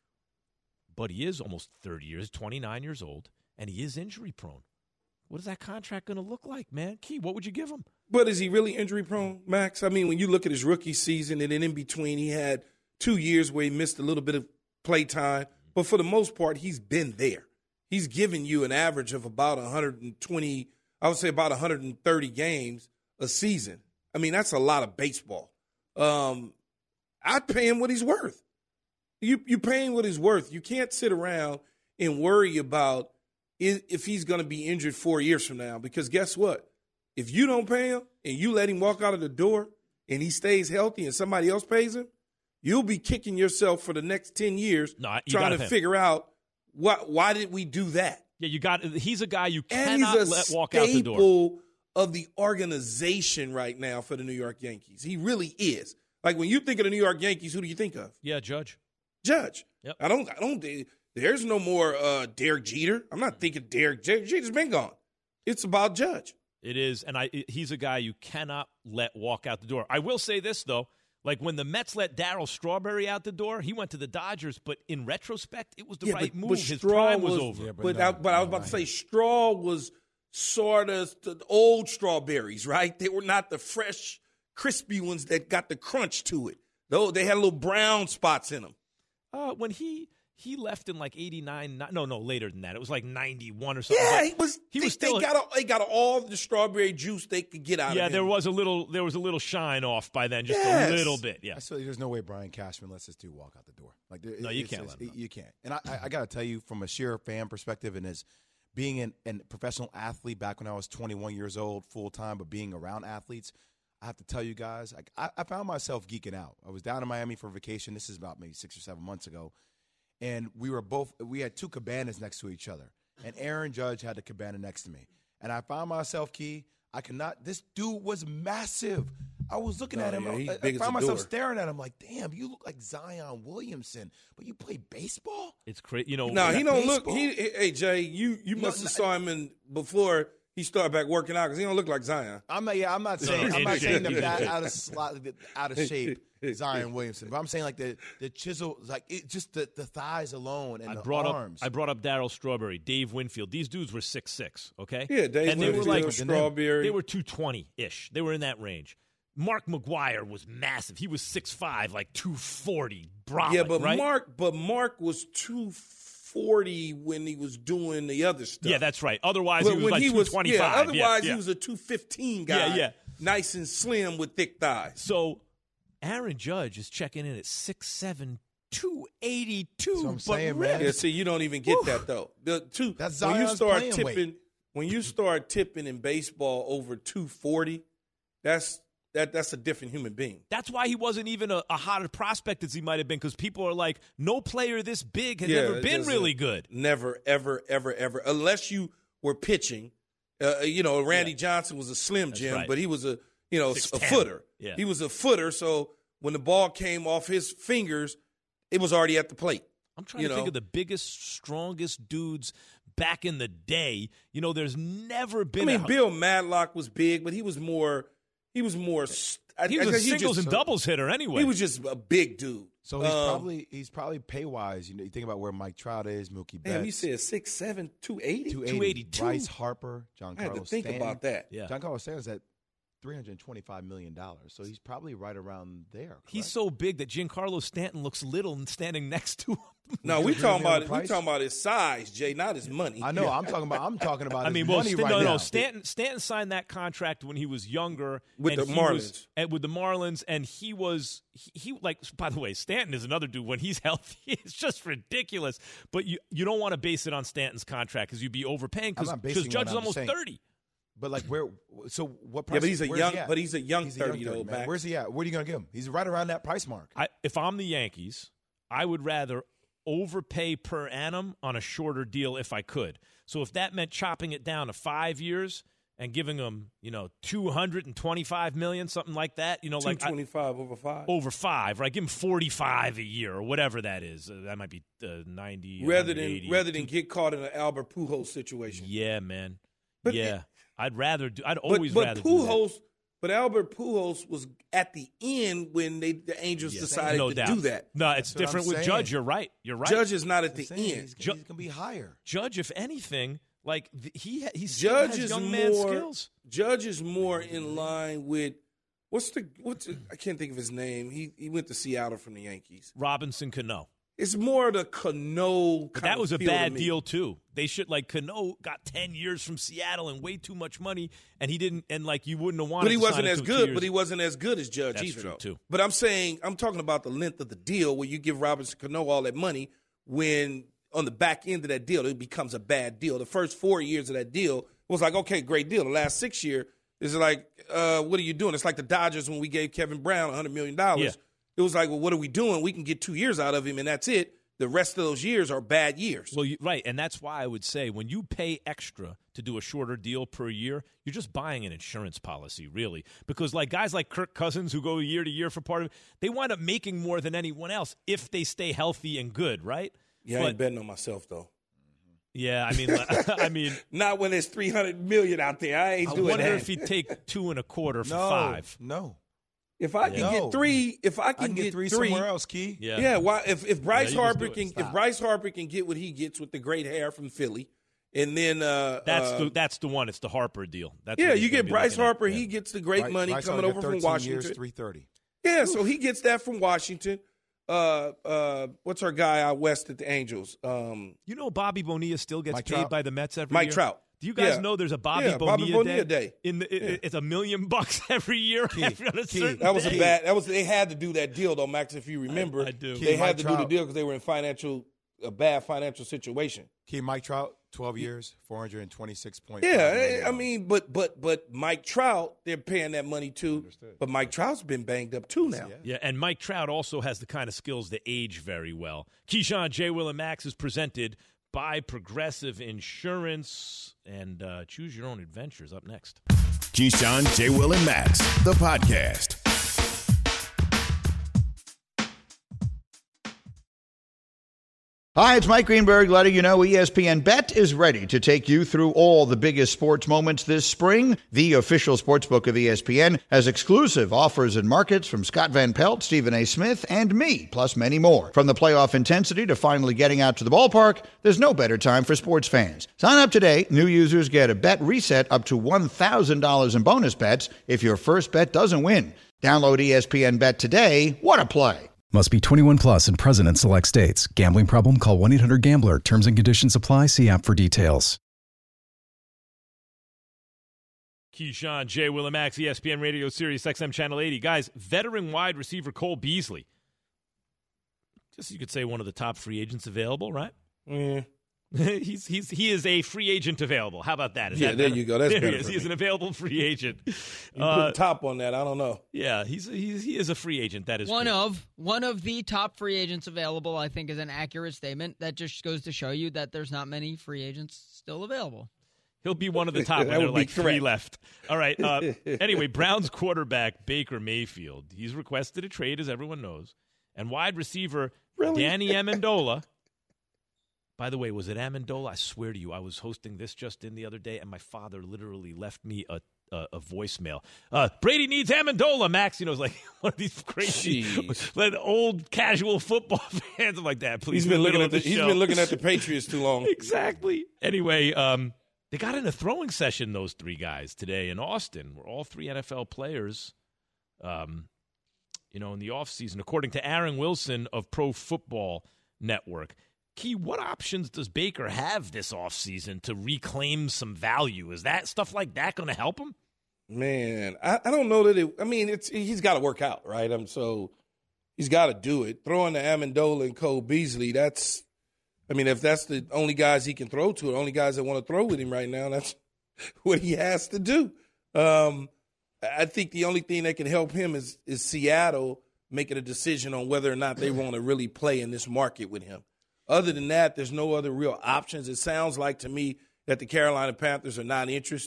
Speaker 3: But he is almost thirty years, twenty-nine years old, and he is injury prone. What is that contract going to look like, man? Key, what would you give him?
Speaker 7: But is he really injury prone, Max? I mean, when you look at his rookie season and then in between, he had two years where he missed a little bit of play time. But for the most part, he's been there. He's given you an average of about one hundred twenty, I would say about one hundred thirty games a season. I mean, that's a lot of baseball. Um, I'd pay him what he's worth. You you pay him what he's worth. You can't sit around and worry about if he's going to be injured four years from now, because guess what? If you don't pay him and you let him walk out of the door and he stays healthy and somebody else pays him, you'll be kicking yourself for the next ten years
Speaker 3: no,
Speaker 7: trying to figure out what, why did we do that?
Speaker 3: Yeah, you got. He's a guy you
Speaker 7: and
Speaker 3: cannot
Speaker 7: he's a
Speaker 3: let walk out the door.
Speaker 7: Staple of the organization right now for the New York Yankees. He really is. Like when you think of the New York Yankees, who do you think of?
Speaker 3: Yeah, Judge.
Speaker 7: Judge.
Speaker 3: Yep.
Speaker 7: I don't. I don't. There's no more uh, Derek Jeter. I'm not thinking Derek. Derek Jeter's been gone. It's about Judge.
Speaker 3: It is, and I. He's a guy you cannot let walk out the door. I will say this though. Like when the Mets let Darryl Strawberry out the door, he went to the Dodgers, but in retrospect, it was the
Speaker 7: yeah,
Speaker 3: right
Speaker 7: but,
Speaker 3: move.
Speaker 7: But
Speaker 3: His
Speaker 7: Straw
Speaker 3: prime was,
Speaker 7: was
Speaker 3: over.
Speaker 6: Yeah,
Speaker 7: but
Speaker 6: but
Speaker 7: I,
Speaker 6: no,
Speaker 7: but I was
Speaker 6: no,
Speaker 7: about to
Speaker 6: I
Speaker 7: say Straw was sort of the old strawberries, right? They were not the fresh, crispy ones that got the crunch to it. Though they had little brown spots in them.
Speaker 3: Uh, when he he left in like eighty-nine, no, no, later than that. It was like ninety-one or something.
Speaker 7: Yeah,
Speaker 3: but
Speaker 7: he was.
Speaker 3: He
Speaker 7: they,
Speaker 3: was still.
Speaker 7: They got all, they got all the strawberry juice they could get out
Speaker 3: yeah,
Speaker 7: of him.
Speaker 3: there was a little. There was a little shine off by then, just
Speaker 7: Yes.
Speaker 3: a little bit. Yeah.
Speaker 6: I still, there's no way Brian Cashman lets this dude walk out the door. Like, there,
Speaker 3: No,
Speaker 6: it-
Speaker 3: you
Speaker 6: it's-
Speaker 3: can't
Speaker 6: it's-
Speaker 3: let him
Speaker 6: it- You can't. And I, I, I got to tell you, from a sheer fan perspective, and as being an, an professional athlete back when I was twenty-one years old, full time, but being around athletes, I have to tell you guys, like, I, I found myself geeking out. I was down in Miami for vacation. This is about maybe six or seven months ago. And we were both, we had two cabanas next to each other. And Aaron Judge had the cabana next to me. And I found myself, Key, I could not, this dude was massive. I was looking
Speaker 7: No,
Speaker 6: at him.
Speaker 7: yeah, he's
Speaker 6: I, I
Speaker 7: big as
Speaker 6: found
Speaker 7: a
Speaker 6: myself
Speaker 7: door.
Speaker 6: staring at him like, damn, you look like Zion Williamson, but you play baseball?
Speaker 3: It's crazy. You know.
Speaker 7: No, he don't look.
Speaker 6: baseball?
Speaker 7: He, hey Jay, you you
Speaker 6: No,
Speaker 7: must have
Speaker 6: no,
Speaker 7: saw him in before he started back working out because he don't look like Zion.
Speaker 6: I'm not, yeah, I'm not saying,
Speaker 3: no,
Speaker 6: I'm not
Speaker 3: it-
Speaker 6: saying
Speaker 3: it-
Speaker 6: the fat, out of slot, the out of shape Zion Williamson, but I'm saying like the the chisel, like it, just the, the thighs alone and
Speaker 3: I
Speaker 6: the
Speaker 3: brought
Speaker 6: arms.
Speaker 3: up I brought up Darryl Strawberry, Dave Winfield. These dudes were six six, okay?
Speaker 7: Yeah, Dave
Speaker 3: and they were
Speaker 7: Winfield,
Speaker 3: like
Speaker 7: Strawberry.
Speaker 3: They were two twenty ish. They were in that range. Mark McGuire was massive. He was six five, like two forty. Brolic,
Speaker 7: yeah, but
Speaker 3: right?
Speaker 7: Mark, but Mark was two forty when he was doing the other stuff.
Speaker 3: Yeah, that's right. Otherwise,
Speaker 7: But
Speaker 3: he was
Speaker 7: when
Speaker 3: like
Speaker 7: he
Speaker 3: two
Speaker 7: was,
Speaker 3: twenty
Speaker 7: yeah,
Speaker 3: five.
Speaker 7: otherwise
Speaker 3: yeah,
Speaker 7: he was a two fifteen guy.
Speaker 3: Yeah, yeah.
Speaker 7: Nice and slim with thick thighs.
Speaker 3: So Aaron Judge is checking in at six seven, two eighty-two.
Speaker 6: That's what I'm
Speaker 3: but
Speaker 6: saying,
Speaker 3: ripped.
Speaker 6: man.
Speaker 7: Yeah, see, you don't even get that though. The two
Speaker 6: That's
Speaker 7: when you
Speaker 6: Zion's
Speaker 7: start
Speaker 6: playing
Speaker 7: tipping,
Speaker 6: weight.
Speaker 7: when you start tipping in baseball over two forty, that's that that's a different human being.
Speaker 3: That's why he wasn't even a, a hotter prospect as he might have been, because people are like, no player this big has
Speaker 7: Yeah,
Speaker 3: ever
Speaker 7: it
Speaker 3: been
Speaker 7: doesn't-
Speaker 3: really good.
Speaker 7: Never, ever, ever, ever, unless you were pitching. Uh, you know, Randy
Speaker 3: Yeah.
Speaker 7: Johnson was a slim
Speaker 3: That's
Speaker 7: Jim,
Speaker 3: right.
Speaker 7: but he was a you know a
Speaker 3: six ten.
Speaker 7: footer.
Speaker 3: Yeah.
Speaker 7: He was a footer, so when the ball came off his fingers, it was already at the plate.
Speaker 3: I'm trying
Speaker 7: You
Speaker 3: to think
Speaker 7: know?
Speaker 3: of the biggest, strongest dudes back in the day. You know, there's never
Speaker 7: I
Speaker 3: been
Speaker 7: mean,
Speaker 3: a,
Speaker 7: Bill Madlock was big, but he was more. He was more. st- I-
Speaker 3: he was
Speaker 7: I
Speaker 3: a
Speaker 7: guess
Speaker 3: singles
Speaker 7: just-
Speaker 3: and doubles hitter anyway.
Speaker 7: He was just a big dude.
Speaker 6: So he's
Speaker 7: Um,
Speaker 6: probably he's probably pay wise. You know, you think about where Mike Trout is, Mookie Betts.
Speaker 7: Damn, you said six seven, two eighty.
Speaker 6: two
Speaker 3: two eighty-two.
Speaker 6: Bryce Harper, John
Speaker 7: I had
Speaker 6: Carlos
Speaker 7: to think
Speaker 6: Stanton.
Speaker 7: about that.
Speaker 3: Yeah.
Speaker 6: John Carlos Stanton's at three hundred twenty-five million dollars, so he's probably right around there.
Speaker 3: He's
Speaker 6: correct?
Speaker 3: so big that Giancarlo Stanton looks little and standing next to him.
Speaker 7: No, we
Speaker 6: You're
Speaker 7: talking
Speaker 6: gonna
Speaker 7: about
Speaker 6: be
Speaker 7: we
Speaker 6: on the
Speaker 7: talking about his size, Jay, not his money.
Speaker 6: I know. I'm talking about. I'm talking about.
Speaker 3: I
Speaker 6: his
Speaker 3: mean, well,
Speaker 6: money
Speaker 3: St-
Speaker 6: right
Speaker 3: no,
Speaker 6: now.
Speaker 3: no. Stanton Stanton signed that contract when he was younger
Speaker 7: With
Speaker 3: and
Speaker 7: the
Speaker 3: he was-
Speaker 7: Marlins.
Speaker 3: and with the Marlins, and he was he, he like. By the way, Stanton is another dude. When he's healthy, it's just ridiculous. But you you don't want to base it on Stanton's contract because you'd be overpaying because
Speaker 6: I'm not basing it
Speaker 3: Judge
Speaker 6: on
Speaker 3: is
Speaker 6: it, I'm
Speaker 3: almost
Speaker 6: saying-
Speaker 3: thirty.
Speaker 6: But like where? So what price?
Speaker 7: Yeah, but he's a
Speaker 6: where's
Speaker 7: young,
Speaker 6: he at?
Speaker 7: but he's a young
Speaker 6: He's a
Speaker 7: thirty though,
Speaker 6: man.
Speaker 7: Max.
Speaker 6: Where's he at? What are you going to give him? He's right around that price mark.
Speaker 3: I, if I'm the Yankees, I would rather overpay per annum on a shorter deal if I could. So if that meant chopping it down to five years and giving him, you know, two hundred twenty-five million dollars, something like that. You know, like
Speaker 7: two twenty-five over five.
Speaker 3: Over five, right? Give him forty-five a year or whatever that is. Uh, that might be uh, ninety.
Speaker 7: Rather than rather than get caught in an Albert Pujols situation.
Speaker 3: Yeah, man.
Speaker 7: But
Speaker 3: yeah,
Speaker 7: it,
Speaker 3: I'd rather do. I'd always
Speaker 7: but, but
Speaker 3: rather
Speaker 7: Pujols,
Speaker 3: do that.
Speaker 7: But Albert Pujols was at the end when they the Angels
Speaker 3: yes,
Speaker 7: decided
Speaker 3: no
Speaker 7: to
Speaker 3: doubt.
Speaker 7: do that.
Speaker 3: No, it's
Speaker 6: That's
Speaker 3: different with
Speaker 6: saying.
Speaker 3: Judge. You're right. You're right.
Speaker 7: Judge is not at the
Speaker 6: saying.
Speaker 7: end.
Speaker 6: He's, he's going to be higher.
Speaker 3: Judge, if anything, like th- he he's
Speaker 7: Judge
Speaker 3: has
Speaker 7: is
Speaker 3: young
Speaker 7: more.
Speaker 3: man skills.
Speaker 7: Judge is more in line with what's the what's the, I can't think of his name. He he went to Seattle from the Yankees.
Speaker 3: Robinson Cano.
Speaker 7: It's more the Cano.
Speaker 3: But
Speaker 7: kind
Speaker 3: that was
Speaker 7: of
Speaker 3: a
Speaker 7: feel to
Speaker 3: bad
Speaker 7: me.
Speaker 3: deal too. They should like Cano got ten years from Seattle and way too much money, and he didn't. And like you wouldn't have wanted.
Speaker 7: But he
Speaker 3: to
Speaker 7: wasn't
Speaker 3: sign him
Speaker 7: as
Speaker 3: to two
Speaker 7: good.
Speaker 3: years.
Speaker 7: But he wasn't as good as Judge
Speaker 3: That's
Speaker 7: either,
Speaker 3: true,
Speaker 7: though.
Speaker 3: too.
Speaker 7: But I'm saying I'm talking about the length of the deal where you give Robinson Cano all that money when on the back end of that deal it becomes a bad deal. The first four years of that deal was like okay, great deal. The last six year is like, uh, what are you doing? It's like the Dodgers when we gave Kevin Brown one hundred million dollars.
Speaker 3: Yeah.
Speaker 7: It was like, well, what are we doing? We can get two years out of him, and that's it. The rest of those years are bad years.
Speaker 3: Well, you, right, and that's why I would say when you pay extra to do a shorter deal per year, you're just buying an insurance policy, really. Because like guys like Kirk Cousins who go year to year for part of it, they wind up making more than anyone else if they stay healthy and good, right?
Speaker 7: Yeah,
Speaker 3: but,
Speaker 7: I ain't betting on myself though.
Speaker 3: Yeah, I mean, I mean,
Speaker 7: not when there's three hundred million out there. I ain't
Speaker 3: I
Speaker 7: doing
Speaker 3: wonder
Speaker 7: that.
Speaker 3: if he'd take two and a quarter for
Speaker 6: no,
Speaker 3: five.
Speaker 6: No.
Speaker 7: If I can
Speaker 6: No.
Speaker 7: get three, if I can,
Speaker 6: I can get,
Speaker 7: get
Speaker 6: three,
Speaker 7: three
Speaker 6: somewhere else, Key.
Speaker 3: Yeah,
Speaker 7: Yeah, why if if Bryce
Speaker 3: Yeah, you just
Speaker 7: Harper
Speaker 3: do it.
Speaker 7: can
Speaker 6: Stop.
Speaker 7: if Bryce Harper can get what he gets with the great hair from Philly, and then uh,
Speaker 3: That's
Speaker 7: uh,
Speaker 3: the that's the one. It's the Harper deal. That's
Speaker 7: yeah,
Speaker 3: what he's
Speaker 7: you
Speaker 3: gonna
Speaker 7: get
Speaker 3: be
Speaker 7: Bryce
Speaker 3: looking at.
Speaker 7: Harper.
Speaker 3: Yeah.
Speaker 7: He gets the great
Speaker 6: Bryce-
Speaker 7: money
Speaker 6: Bryce
Speaker 7: coming
Speaker 6: Harper,
Speaker 7: over from
Speaker 6: thirteen
Speaker 7: Washington.
Speaker 6: Years, three thirty.
Speaker 7: Yeah, so he gets that from Washington. Uh, uh, what's our guy out west at the Angels? Um,
Speaker 3: You know, Bobby Bonilla still gets
Speaker 6: Mike
Speaker 3: paid
Speaker 6: Trout.
Speaker 3: by the Mets every
Speaker 7: Mike
Speaker 3: year.
Speaker 7: Trout.
Speaker 3: Do you guys
Speaker 7: Yeah.
Speaker 3: know there's a Bobby
Speaker 7: Yeah,
Speaker 3: Bonilla,
Speaker 7: Bobby Bonilla
Speaker 3: day?
Speaker 7: Day.
Speaker 3: In the, it-
Speaker 7: Yeah.
Speaker 3: It's a million bucks every year.
Speaker 6: Key,
Speaker 3: every on a
Speaker 6: Key.
Speaker 3: certain
Speaker 7: That was
Speaker 3: day.
Speaker 7: a bad. That was they had to do that deal though, Max. If you remember,
Speaker 3: I do.
Speaker 7: they
Speaker 6: Key,
Speaker 7: had
Speaker 6: Mike
Speaker 7: to do the
Speaker 6: Trout.
Speaker 7: deal because they were in financial a bad financial situation.
Speaker 6: Key, Mike Trout, twelve years, four hundred twenty-six point.
Speaker 7: Yeah, I mean, but but but Mike Trout, they're paying that money too. But Mike Trout's been banged up too now.
Speaker 3: Yeah, and Mike Trout also has the kind of skills that age very well. Keyshawn, J. Will, and Max is presented by Progressive Insurance. And uh, choose your own adventures up next.
Speaker 2: Keyshawn, J. Will, and Max, the podcast.
Speaker 10: Hi, it's Mike Greenberg letting you know E S P N Bet is ready to take you through all the biggest sports moments this spring. The official sportsbook of E S P N has exclusive offers and markets from Scott Van Pelt, Stephen A. Smith, and me, plus many more. From the playoff intensity to finally getting out to the ballpark, there's no better time for sports fans. Sign up today. New users get a bet reset up to one thousand dollars in bonus bets if your first bet doesn't win. Download E S P N Bet today. What a play.
Speaker 11: Must be twenty-one plus and present in select states. Gambling problem? Call one eight hundred gambler. Terms and conditions apply. See app for details.
Speaker 3: Keyshawn, J. Will, and Max, E S P N Radio, Sirius X M Channel eighty. Guys, veteran wide receiver Cole Beasley. Just you could say one of the top free agents available, right?
Speaker 7: Yeah.
Speaker 3: he's he's he is a free agent available. How about that? Is
Speaker 7: Yeah,
Speaker 3: that
Speaker 7: there
Speaker 3: better?
Speaker 7: you go. That's
Speaker 3: there
Speaker 7: better
Speaker 3: he is.
Speaker 7: for
Speaker 3: He is
Speaker 7: me.
Speaker 3: an available free agent.
Speaker 7: You
Speaker 3: Uh,
Speaker 7: put top on that. I don't know.
Speaker 3: yeah, he's, he's he is a free agent. That is
Speaker 5: One
Speaker 3: true.
Speaker 5: of one of the top free agents available, I think, is an accurate statement. That just goes to show you that there's not many free agents still available.
Speaker 3: He'll be one of the top when
Speaker 7: That
Speaker 3: there are
Speaker 7: would be
Speaker 3: like three
Speaker 7: correct.
Speaker 3: left. All right. Uh, anyway, Browns quarterback Baker Mayfield. He's requested a trade, as everyone knows. And wide receiver
Speaker 7: Really?
Speaker 3: Danny Amendola. By the way, was it Amendola? I swear to you, I was hosting this just in the other day, and my father literally left me a a, a voicemail. Uh, Brady needs Amendola, Max. You know, it's like one of these crazy,
Speaker 7: Jeez.
Speaker 3: like old casual football fans. I'm like that. Please,
Speaker 7: He's been
Speaker 3: in the
Speaker 7: looking
Speaker 3: middle
Speaker 7: at
Speaker 3: of
Speaker 7: the,
Speaker 3: the
Speaker 7: he's
Speaker 3: show.
Speaker 7: been looking at the Patriots too long.
Speaker 3: Exactly. Anyway, um, they got in a throwing session, those three guys, today in Austin, where all three N F L players, um, you know, in the offseason, according to Aaron Wilson of Pro Football Network. Key, what options does Baker have this offseason to reclaim some value? Is that stuff like that going to help him?
Speaker 7: Man, I, I don't know that it. I mean, it's he's got to work out, right? Um, so he's got to do it. Throwing to Amendola and Cole Beasley, that's. I mean, if that's the only guys he can throw to, the only guys that want to throw with him right now, that's what he has to do. Um, I think the only thing that can help him is is Seattle making a decision on whether or not they want to really play in this market with him. Other than that, there's no other real options. It sounds like to me that the Carolina Panthers are not interested.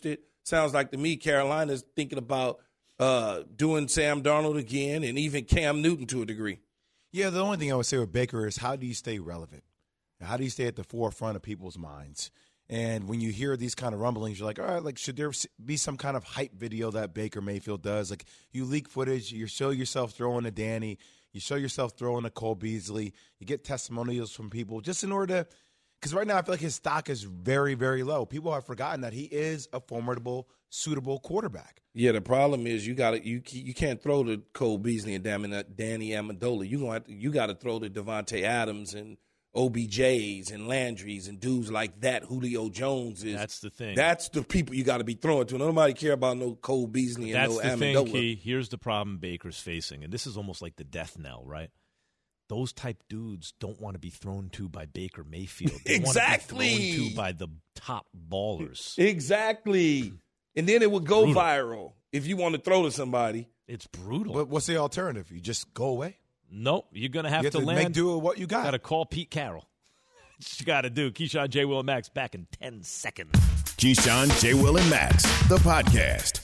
Speaker 7: sounds like to me Carolina's thinking about uh, doing Sam Darnold again and even Cam Newton to a degree.
Speaker 6: Yeah, the only thing I would say with Baker is how do you stay relevant? How do you stay at the forefront of people's minds? And when you hear these kind of rumblings, you're like, all right, like, should there be some kind of hype video that Baker Mayfield does? Like, you leak footage, you show yourself throwing to Danny, you show yourself throwing to Cole Beasley, you get testimonials from people just in order to – because right now I feel like his stock is very, very low. People have forgotten that he is a formidable, suitable quarterback.
Speaker 7: Yeah, the problem is you got you you can't throw to Cole Beasley and Danny Amendola. You going you got to throw to Devontae Adams and O B Js and Landry's and dudes like that. Julio Jones is.
Speaker 3: That's the thing.
Speaker 7: That's the people you got to be throwing to. Nobody care about no Cole Beasley and
Speaker 3: That's
Speaker 7: no
Speaker 3: the
Speaker 7: Amendola.
Speaker 3: thing, Key. Here's the problem Baker's facing, and this is almost like the death knell, right? Those type dudes don't want to be thrown to by Baker Mayfield. They
Speaker 7: exactly.
Speaker 3: want to be thrown to by the top ballers.
Speaker 7: Exactly. And then it would go
Speaker 3: brutal.
Speaker 7: viral if you want to throw to somebody.
Speaker 3: It's brutal.
Speaker 6: But what's the alternative? You just go away?
Speaker 3: Nope. You're going to have
Speaker 6: you have
Speaker 3: to,
Speaker 6: to
Speaker 3: land.
Speaker 6: make do with what you got.
Speaker 3: Got to call Pete Carroll. What you got to do. Keyshawn, J. Will, and Max back in ten seconds.
Speaker 2: Keyshawn, J. Will, and Max, the podcast.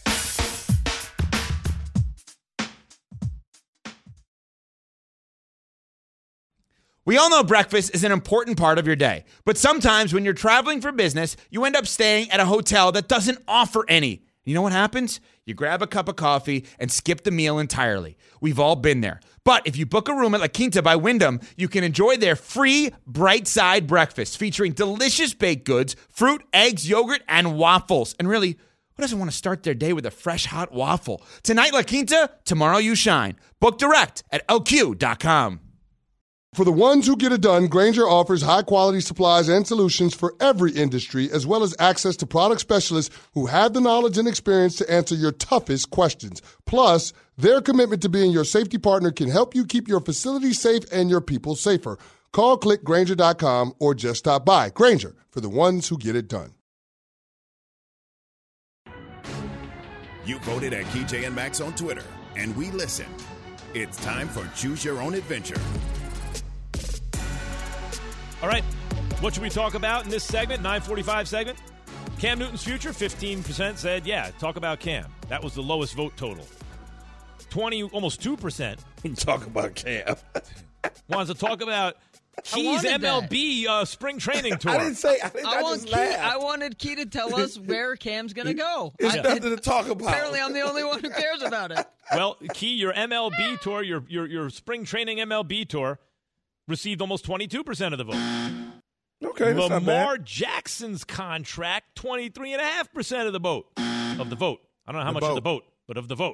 Speaker 12: We all know breakfast is an important part of your day, but sometimes when you're traveling for business, you end up staying at a hotel that doesn't offer any. You know what happens? You grab a cup of coffee and skip the meal entirely. We've all been there. But if you book a room at La Quinta by Wyndham, you can enjoy their free Bright Side breakfast featuring delicious baked goods, fruit, eggs, yogurt, and waffles. And really, who doesn't want to start their day with a fresh hot waffle? Tonight, La Quinta, tomorrow you shine. Book direct at L Q dot com.
Speaker 13: For the ones who get it done, Grainger offers high-quality supplies and solutions for every industry, as well as access to product specialists who have the knowledge and experience to answer your toughest questions. Plus, their commitment to being your safety partner can help you keep your facility safe and your people safer. Call, click Grainger dot com, or just stop by. Grainger, for the ones who get it done.
Speaker 2: You voted at Key J and Max on Twitter, and we listened. It's time for Choose Your Own Adventure.
Speaker 3: All right, what should we talk about in this segment, nine forty-five segment? Cam Newton's future, fifteen percent said, yeah, talk about Cam. That was the lowest vote total. twenty, almost two percent.
Speaker 7: Talk about Cam.
Speaker 3: Wants to talk about Key's M L B uh, spring training tour.
Speaker 7: I didn't say, I, didn't,
Speaker 5: I,
Speaker 7: I
Speaker 5: want
Speaker 7: just
Speaker 5: Key,
Speaker 7: laughed.
Speaker 5: I wanted Key to tell us where Cam's going to go.
Speaker 7: There's
Speaker 5: I,
Speaker 7: nothing to talk about.
Speaker 5: Apparently I'm the only one who cares about it.
Speaker 3: Well, Key, your M L B tour, your, your, your spring training M L B tour, received almost twenty-two percent of the vote.
Speaker 7: Okay, that's not
Speaker 3: Lamar
Speaker 7: bad.
Speaker 3: Jackson's contract, twenty-three point five percent of the vote. Of the vote. I don't know how
Speaker 6: The
Speaker 3: much
Speaker 6: vote.
Speaker 3: of the vote, but of the vote.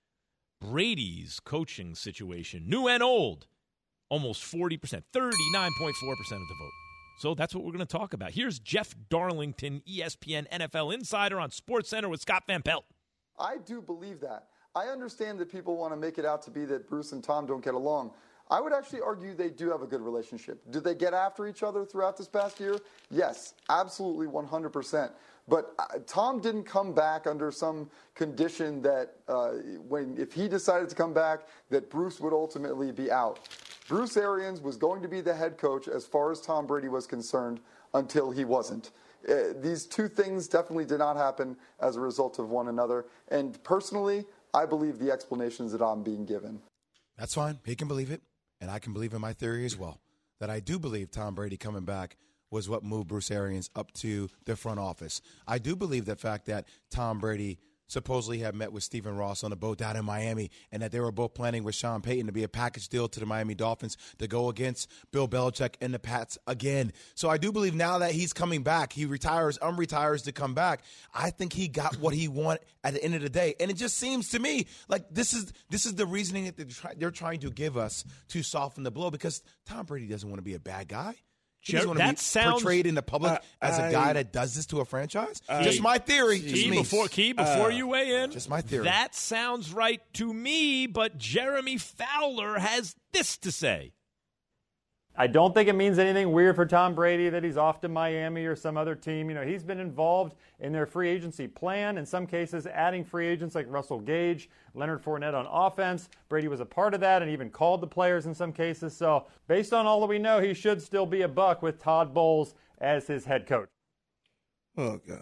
Speaker 3: Brady's coaching situation, new and old, almost forty percent, thirty-nine point four percent of the vote. So that's what we're going to talk about. Here's Jeff Darlington, E S P N N F L insider on SportsCenter with Scott Van Pelt.
Speaker 14: I do believe that. I understand that people want to make it out to be that Bruce and Tom don't get along. I would actually argue they do have a good relationship. Do they get after each other throughout this past year? Yes, absolutely one hundred percent. But uh, Tom didn't come back under some condition that uh, when if he decided to come back, that Bruce would ultimately be out. Bruce Arians was going to be the head coach as far as Tom Brady was concerned until he wasn't. Uh, these two things definitely did not happen as a result of one another. And personally, I believe the explanations that I'm being given.
Speaker 6: That's fine. He can believe it. And I can believe in my theory as well, that I do believe Tom Brady coming back was what moved Bruce Arians up to the front office. I do believe the fact that Tom Brady supposedly had met with Stephen Ross on a boat down in Miami and that they were both planning with Sean Payton to be a package deal to the Miami Dolphins to go against Bill Belichick and the Pats again. So I do believe now that he's coming back, he retires, unretires to come back. I think he got what he wanted at the end of the day. And it just seems to me like this is this is the reasoning that they're, try, they're trying to give us to soften the blow because Tom Brady doesn't want to be a bad guy. He doesn't want to
Speaker 3: that
Speaker 6: be
Speaker 3: sounds,
Speaker 6: portrayed in the public
Speaker 7: I,
Speaker 6: as a
Speaker 7: I,
Speaker 6: guy that does this to a franchise.
Speaker 7: I,
Speaker 6: just my theory. Just
Speaker 3: Key,
Speaker 6: me.
Speaker 3: before, Key, before
Speaker 7: Uh,
Speaker 3: you weigh in,
Speaker 6: just my theory.
Speaker 3: That sounds right to me, but Jeremy Fowler has this to say.
Speaker 15: I don't think it means anything weird for Tom Brady that he's off to Miami or some other team. You know, he's been involved in their free agency plan, in some cases adding free agents like Russell Gage, Leonard Fournette on offense. Brady was a part of that and even called the players in some cases. So based on all that we know, he should still be a Buck with Todd Bowles as his head coach.
Speaker 7: Oh, gosh.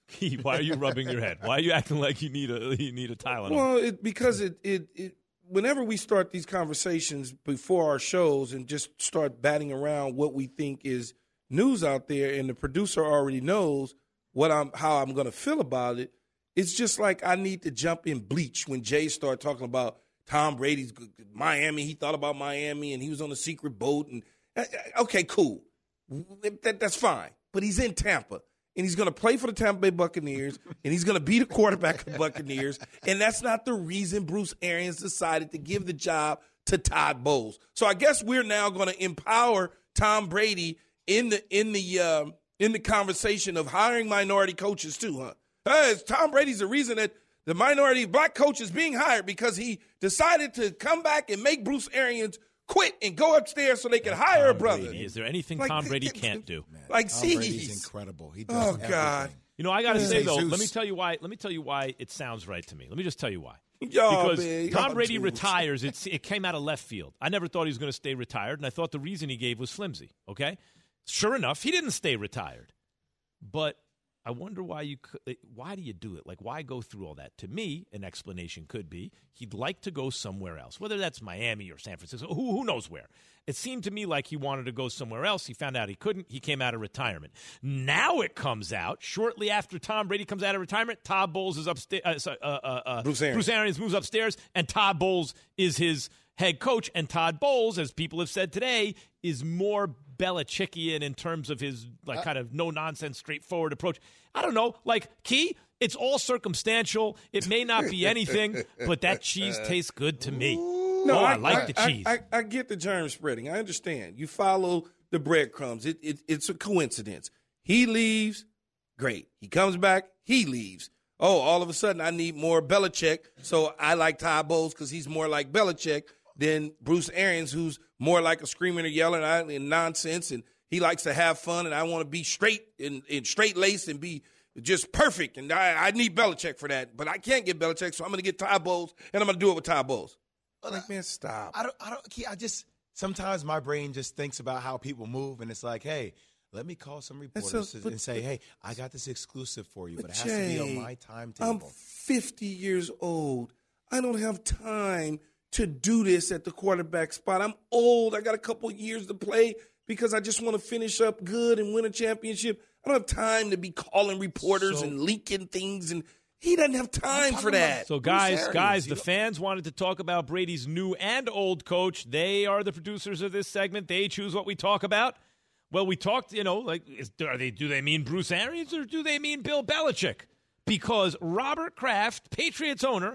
Speaker 3: Key, why are you rubbing your head? Why are you acting like you need a you need a Tylenol?
Speaker 7: Well, it, because it, it it whenever we start these conversations before our shows and just start batting around what we think is news out there, and the producer already knows what I'm how I'm going to feel about it. It's just like I need to jump in bleach when Jay started talking about Tom Brady's Miami. He thought about Miami and he was on a secret boat. And okay, cool, that, that's fine. But he's in Tampa. And he's going to play for the Tampa Bay Buccaneers, and he's going to be the quarterback of the Buccaneers. And that's not the reason Bruce Arians decided to give the job to Todd Bowles. So I guess we're now going to empower Tom Brady in the in the uh, in the conversation of hiring minority coaches too, huh? Hey, Tom Brady's the reason that the minority black coach is being hired because he decided to come back and make Bruce Arians quit and go upstairs so they can hire
Speaker 3: Tom
Speaker 7: a brother.
Speaker 3: Brady. Is there anything
Speaker 7: Like,
Speaker 3: Tom Brady can't do?
Speaker 7: Like,
Speaker 6: Tom
Speaker 7: see,
Speaker 6: Brady's incredible. He does
Speaker 7: oh
Speaker 6: everything.
Speaker 7: God.
Speaker 3: You know, I got to say though,
Speaker 6: Jesus.
Speaker 3: let me tell you why. Let me tell you why it sounds right to me. Let me just tell you why.
Speaker 7: Y'all,
Speaker 3: because
Speaker 7: man,
Speaker 3: Tom
Speaker 7: y'all
Speaker 3: Brady
Speaker 7: dudes.
Speaker 3: retires. It's, it came out of left field. I never thought he was going to stay retired, and I thought the reason he gave was flimsy. Okay, sure enough, he didn't stay retired. But I wonder why you. Why do you do it? Like, why go through all that? To me, an explanation could be he'd like to go somewhere else, whether that's Miami or San Francisco. Who who knows where? It seemed to me like he wanted to go somewhere else. He found out he couldn't. He came out of retirement. Now it comes out shortly after Tom Brady comes out of retirement. Todd Bowles is upstairs. Uh, uh, uh, uh,
Speaker 7: Bruce Arians.
Speaker 3: Bruce Arians moves upstairs, and Todd Bowles is his head coach. And Todd Bowles, as people have said today, is more Belichickian in terms of his like kind of no nonsense, straightforward approach. I don't know, like Key. It's all circumstantial. It may not be anything, but that cheese tastes good to me.
Speaker 7: No,
Speaker 3: oh, I,
Speaker 7: I,
Speaker 3: like
Speaker 7: I,
Speaker 3: the cheese.
Speaker 7: I, I, I get the germ spreading. I understand. You follow the breadcrumbs. It, it, it's a coincidence. He leaves, great. He comes back, he leaves. Oh, all of a sudden I need more Belichick, so I like Todd Bowles because he's more like Belichick than Bruce Arians, who's more like a screaming or yelling and nonsense, and he likes to have fun, and I want to be straight and, and straight-laced and be just perfect, and I, I need Belichick for that. But I can't get Belichick, so I'm going to get Todd Bowles, and I'm going to do it with Todd Bowles. Like, man, stop.
Speaker 6: I don't. I don't. I just sometimes my brain just thinks about how people move, and it's like, hey, let me call some reporters
Speaker 7: a, but,
Speaker 6: and say, hey, I got this exclusive for you, but, but it has Jay, to be on my timetable.
Speaker 7: I'm fifty years old. I don't have time to do this at the quarterback spot. I'm old. I got a couple years to play because I just want to finish up good and win a championship. I don't have time to be calling reporters so, and leaking things, and he doesn't have time for that.
Speaker 3: So, guys, guys, the fans wanted to talk about Brady's new and old coach. They are the producers of this segment. They choose what we talk about. Well, we talked, you know, like, is, are they? Do they mean Bruce Arians or do they mean Bill Belichick? Because Robert Kraft, Patriots owner,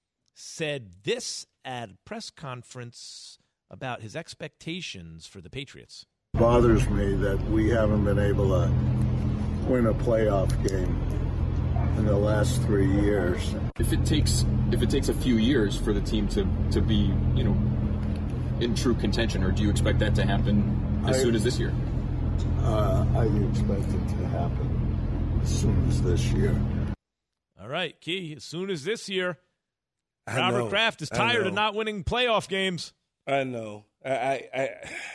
Speaker 3: said this at a press conference about his expectations for the Patriots.
Speaker 16: It bothers me that we haven't been able to win a playoff game in the last three years.
Speaker 17: If it takes if it takes a few years for the team to, to be, you know, in true contention, or do you expect that to happen as I, soon as this year?
Speaker 16: Uh, I expect it to happen as soon as this year.
Speaker 3: All right, Key, as soon as this year.
Speaker 7: I
Speaker 3: Robert
Speaker 7: know,
Speaker 3: Kraft is tired of not winning playoff games.
Speaker 7: I know. I, I, I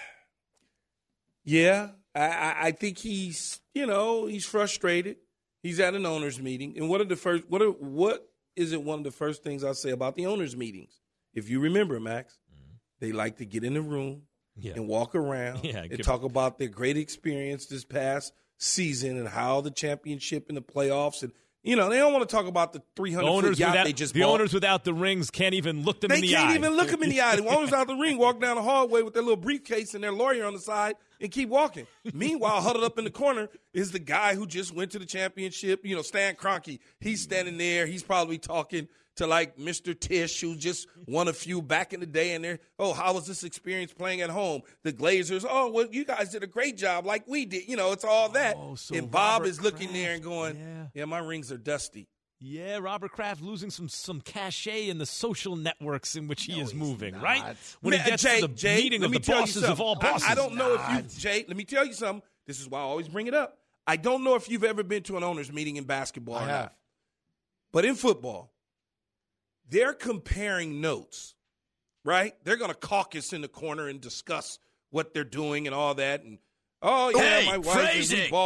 Speaker 7: yeah, I, I think he's, you know, he's frustrated. He's at an owners meeting, and what are the first? What are what is it? One of the first things I say about the owners meetings, if you remember, Max, mm-hmm. they like to get in the room yeah. and walk around
Speaker 3: yeah,
Speaker 7: and talk me. about their great experience this past season and how the championship and the playoffs and. You know, they don't want to talk about the three hundred foot yacht
Speaker 3: without,
Speaker 7: they just
Speaker 3: the
Speaker 7: bought.
Speaker 3: owners without the rings can't even look them
Speaker 7: they
Speaker 3: in the eye.
Speaker 7: They can't even look them in the eye. The owners without the ring walk down the hallway with their little briefcase and their lawyer on the side and keep walking. Meanwhile, huddled up in the corner is the guy who just went to the championship, you know, Stan Kroenke. He's standing there. He's probably talking to, like, Mister Tisch, who just won a few back in the day. And they're, oh, how was this experience playing at home? The Glazers, oh, well, you guys did a great job like we did. You know, it's all that.
Speaker 3: Oh, so
Speaker 7: and Bob
Speaker 3: Robert
Speaker 7: is looking
Speaker 3: Kraft,
Speaker 7: there and going,
Speaker 3: yeah.
Speaker 7: yeah, my rings are dusty.
Speaker 3: Yeah, Robert Kraft losing some some cachet in the social networks in which he
Speaker 7: no,
Speaker 3: is moving,
Speaker 7: not.
Speaker 3: right? When
Speaker 7: Man,
Speaker 3: he gets
Speaker 7: Jay,
Speaker 3: to the
Speaker 7: Jay,
Speaker 3: meeting of the bosses of all bosses.
Speaker 7: I, I don't know if you, Jay, let me tell you something. This is why I always bring it up. I don't know if you've ever been to an owners meeting in basketball
Speaker 6: I
Speaker 7: or
Speaker 6: have.
Speaker 7: not. But in football, they're comparing notes, right? They're going to caucus in the corner and discuss what they're doing and all that. And, oh, yeah,
Speaker 18: hey,
Speaker 7: my wife, and we bought a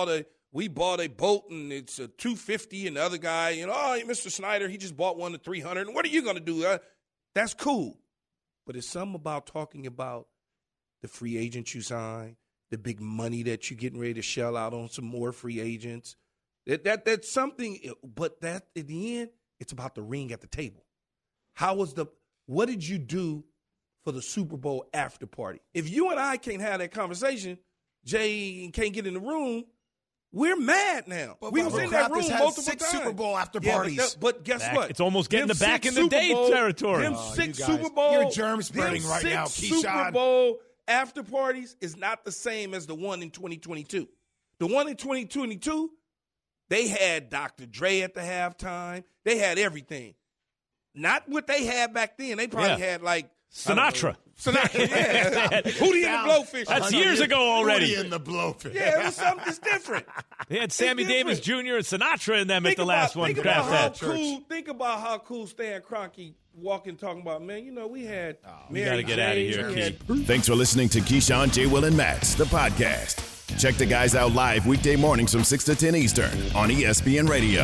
Speaker 7: we bought a boat and it's a two fifty, and the other guy, you know, oh, Mister Snyder, he just bought one to three hundred. And what are you going to do? Uh, that's cool. But it's something about talking about the free agents you sign, the big money that you're getting ready to shell out on some more free agents. That, that That's something, but that at the end, it's about the ring at the table. How was the, what did you do for the Super Bowl after party? If you and I can't have that conversation, Jay can't get in the room, we're mad now.
Speaker 6: But
Speaker 7: we was in that room multiple
Speaker 6: six
Speaker 7: times.
Speaker 6: Super Bowl after
Speaker 7: yeah,
Speaker 6: parties.
Speaker 7: But, that, but guess
Speaker 3: back,
Speaker 7: what?
Speaker 3: It's almost getting
Speaker 7: them
Speaker 3: the back in the
Speaker 7: Super
Speaker 3: day
Speaker 7: Bowl,
Speaker 3: territory.
Speaker 7: Them
Speaker 6: oh,
Speaker 7: six
Speaker 6: you guys,
Speaker 7: Super Bowl,
Speaker 6: you're germ spreading
Speaker 7: them
Speaker 6: right
Speaker 7: six
Speaker 6: now,
Speaker 7: Super
Speaker 6: Keyshawn.
Speaker 7: Bowl after parties is not the same as the one in twenty twenty-two. The one in twenty twenty-two, they had Doctor Dre at the halftime. They had everything. Not what they had back then. They probably
Speaker 3: Yeah.
Speaker 7: had like
Speaker 3: Sinatra.
Speaker 7: Sinatra, yeah. Hootie and the Blowfish.
Speaker 3: That's years ago already.
Speaker 6: Hootie and the Blowfish.
Speaker 7: Yeah, it was something that's different.
Speaker 3: They had Sammy
Speaker 7: It's
Speaker 3: Davis
Speaker 7: different.
Speaker 3: Junior and Sinatra in them
Speaker 7: Think
Speaker 3: at the
Speaker 7: about,
Speaker 3: last one.
Speaker 7: Think
Speaker 3: Craft
Speaker 7: about how
Speaker 3: had.
Speaker 7: cool. Think about how cool Stan Kroenke walking, talking about, man. You know, we had.
Speaker 3: Oh, we
Speaker 7: Mary
Speaker 3: gotta get
Speaker 7: J,
Speaker 3: out of here,
Speaker 7: we had-
Speaker 3: Keith.
Speaker 2: Thanks for listening to Keyshawn, J. Will, and Max, the podcast. Check the guys out live weekday mornings from six to ten Eastern on E S P N Radio.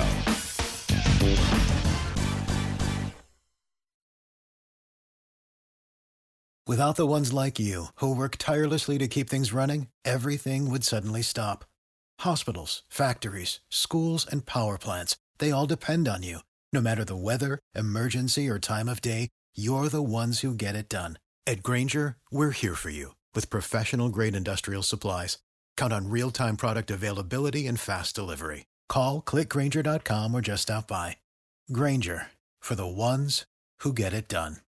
Speaker 18: Without the ones like you, who work tirelessly to keep things running, everything would suddenly stop. Hospitals, factories, schools, and power plants, they all depend on you. No matter the weather, emergency, or time of day, you're the ones who get it done. At Grainger, we're here for you with professional-grade industrial supplies. Count on real-time product availability and fast delivery. Call, click Grainger dot com, or just stop by. Grainger, for the ones who get it done.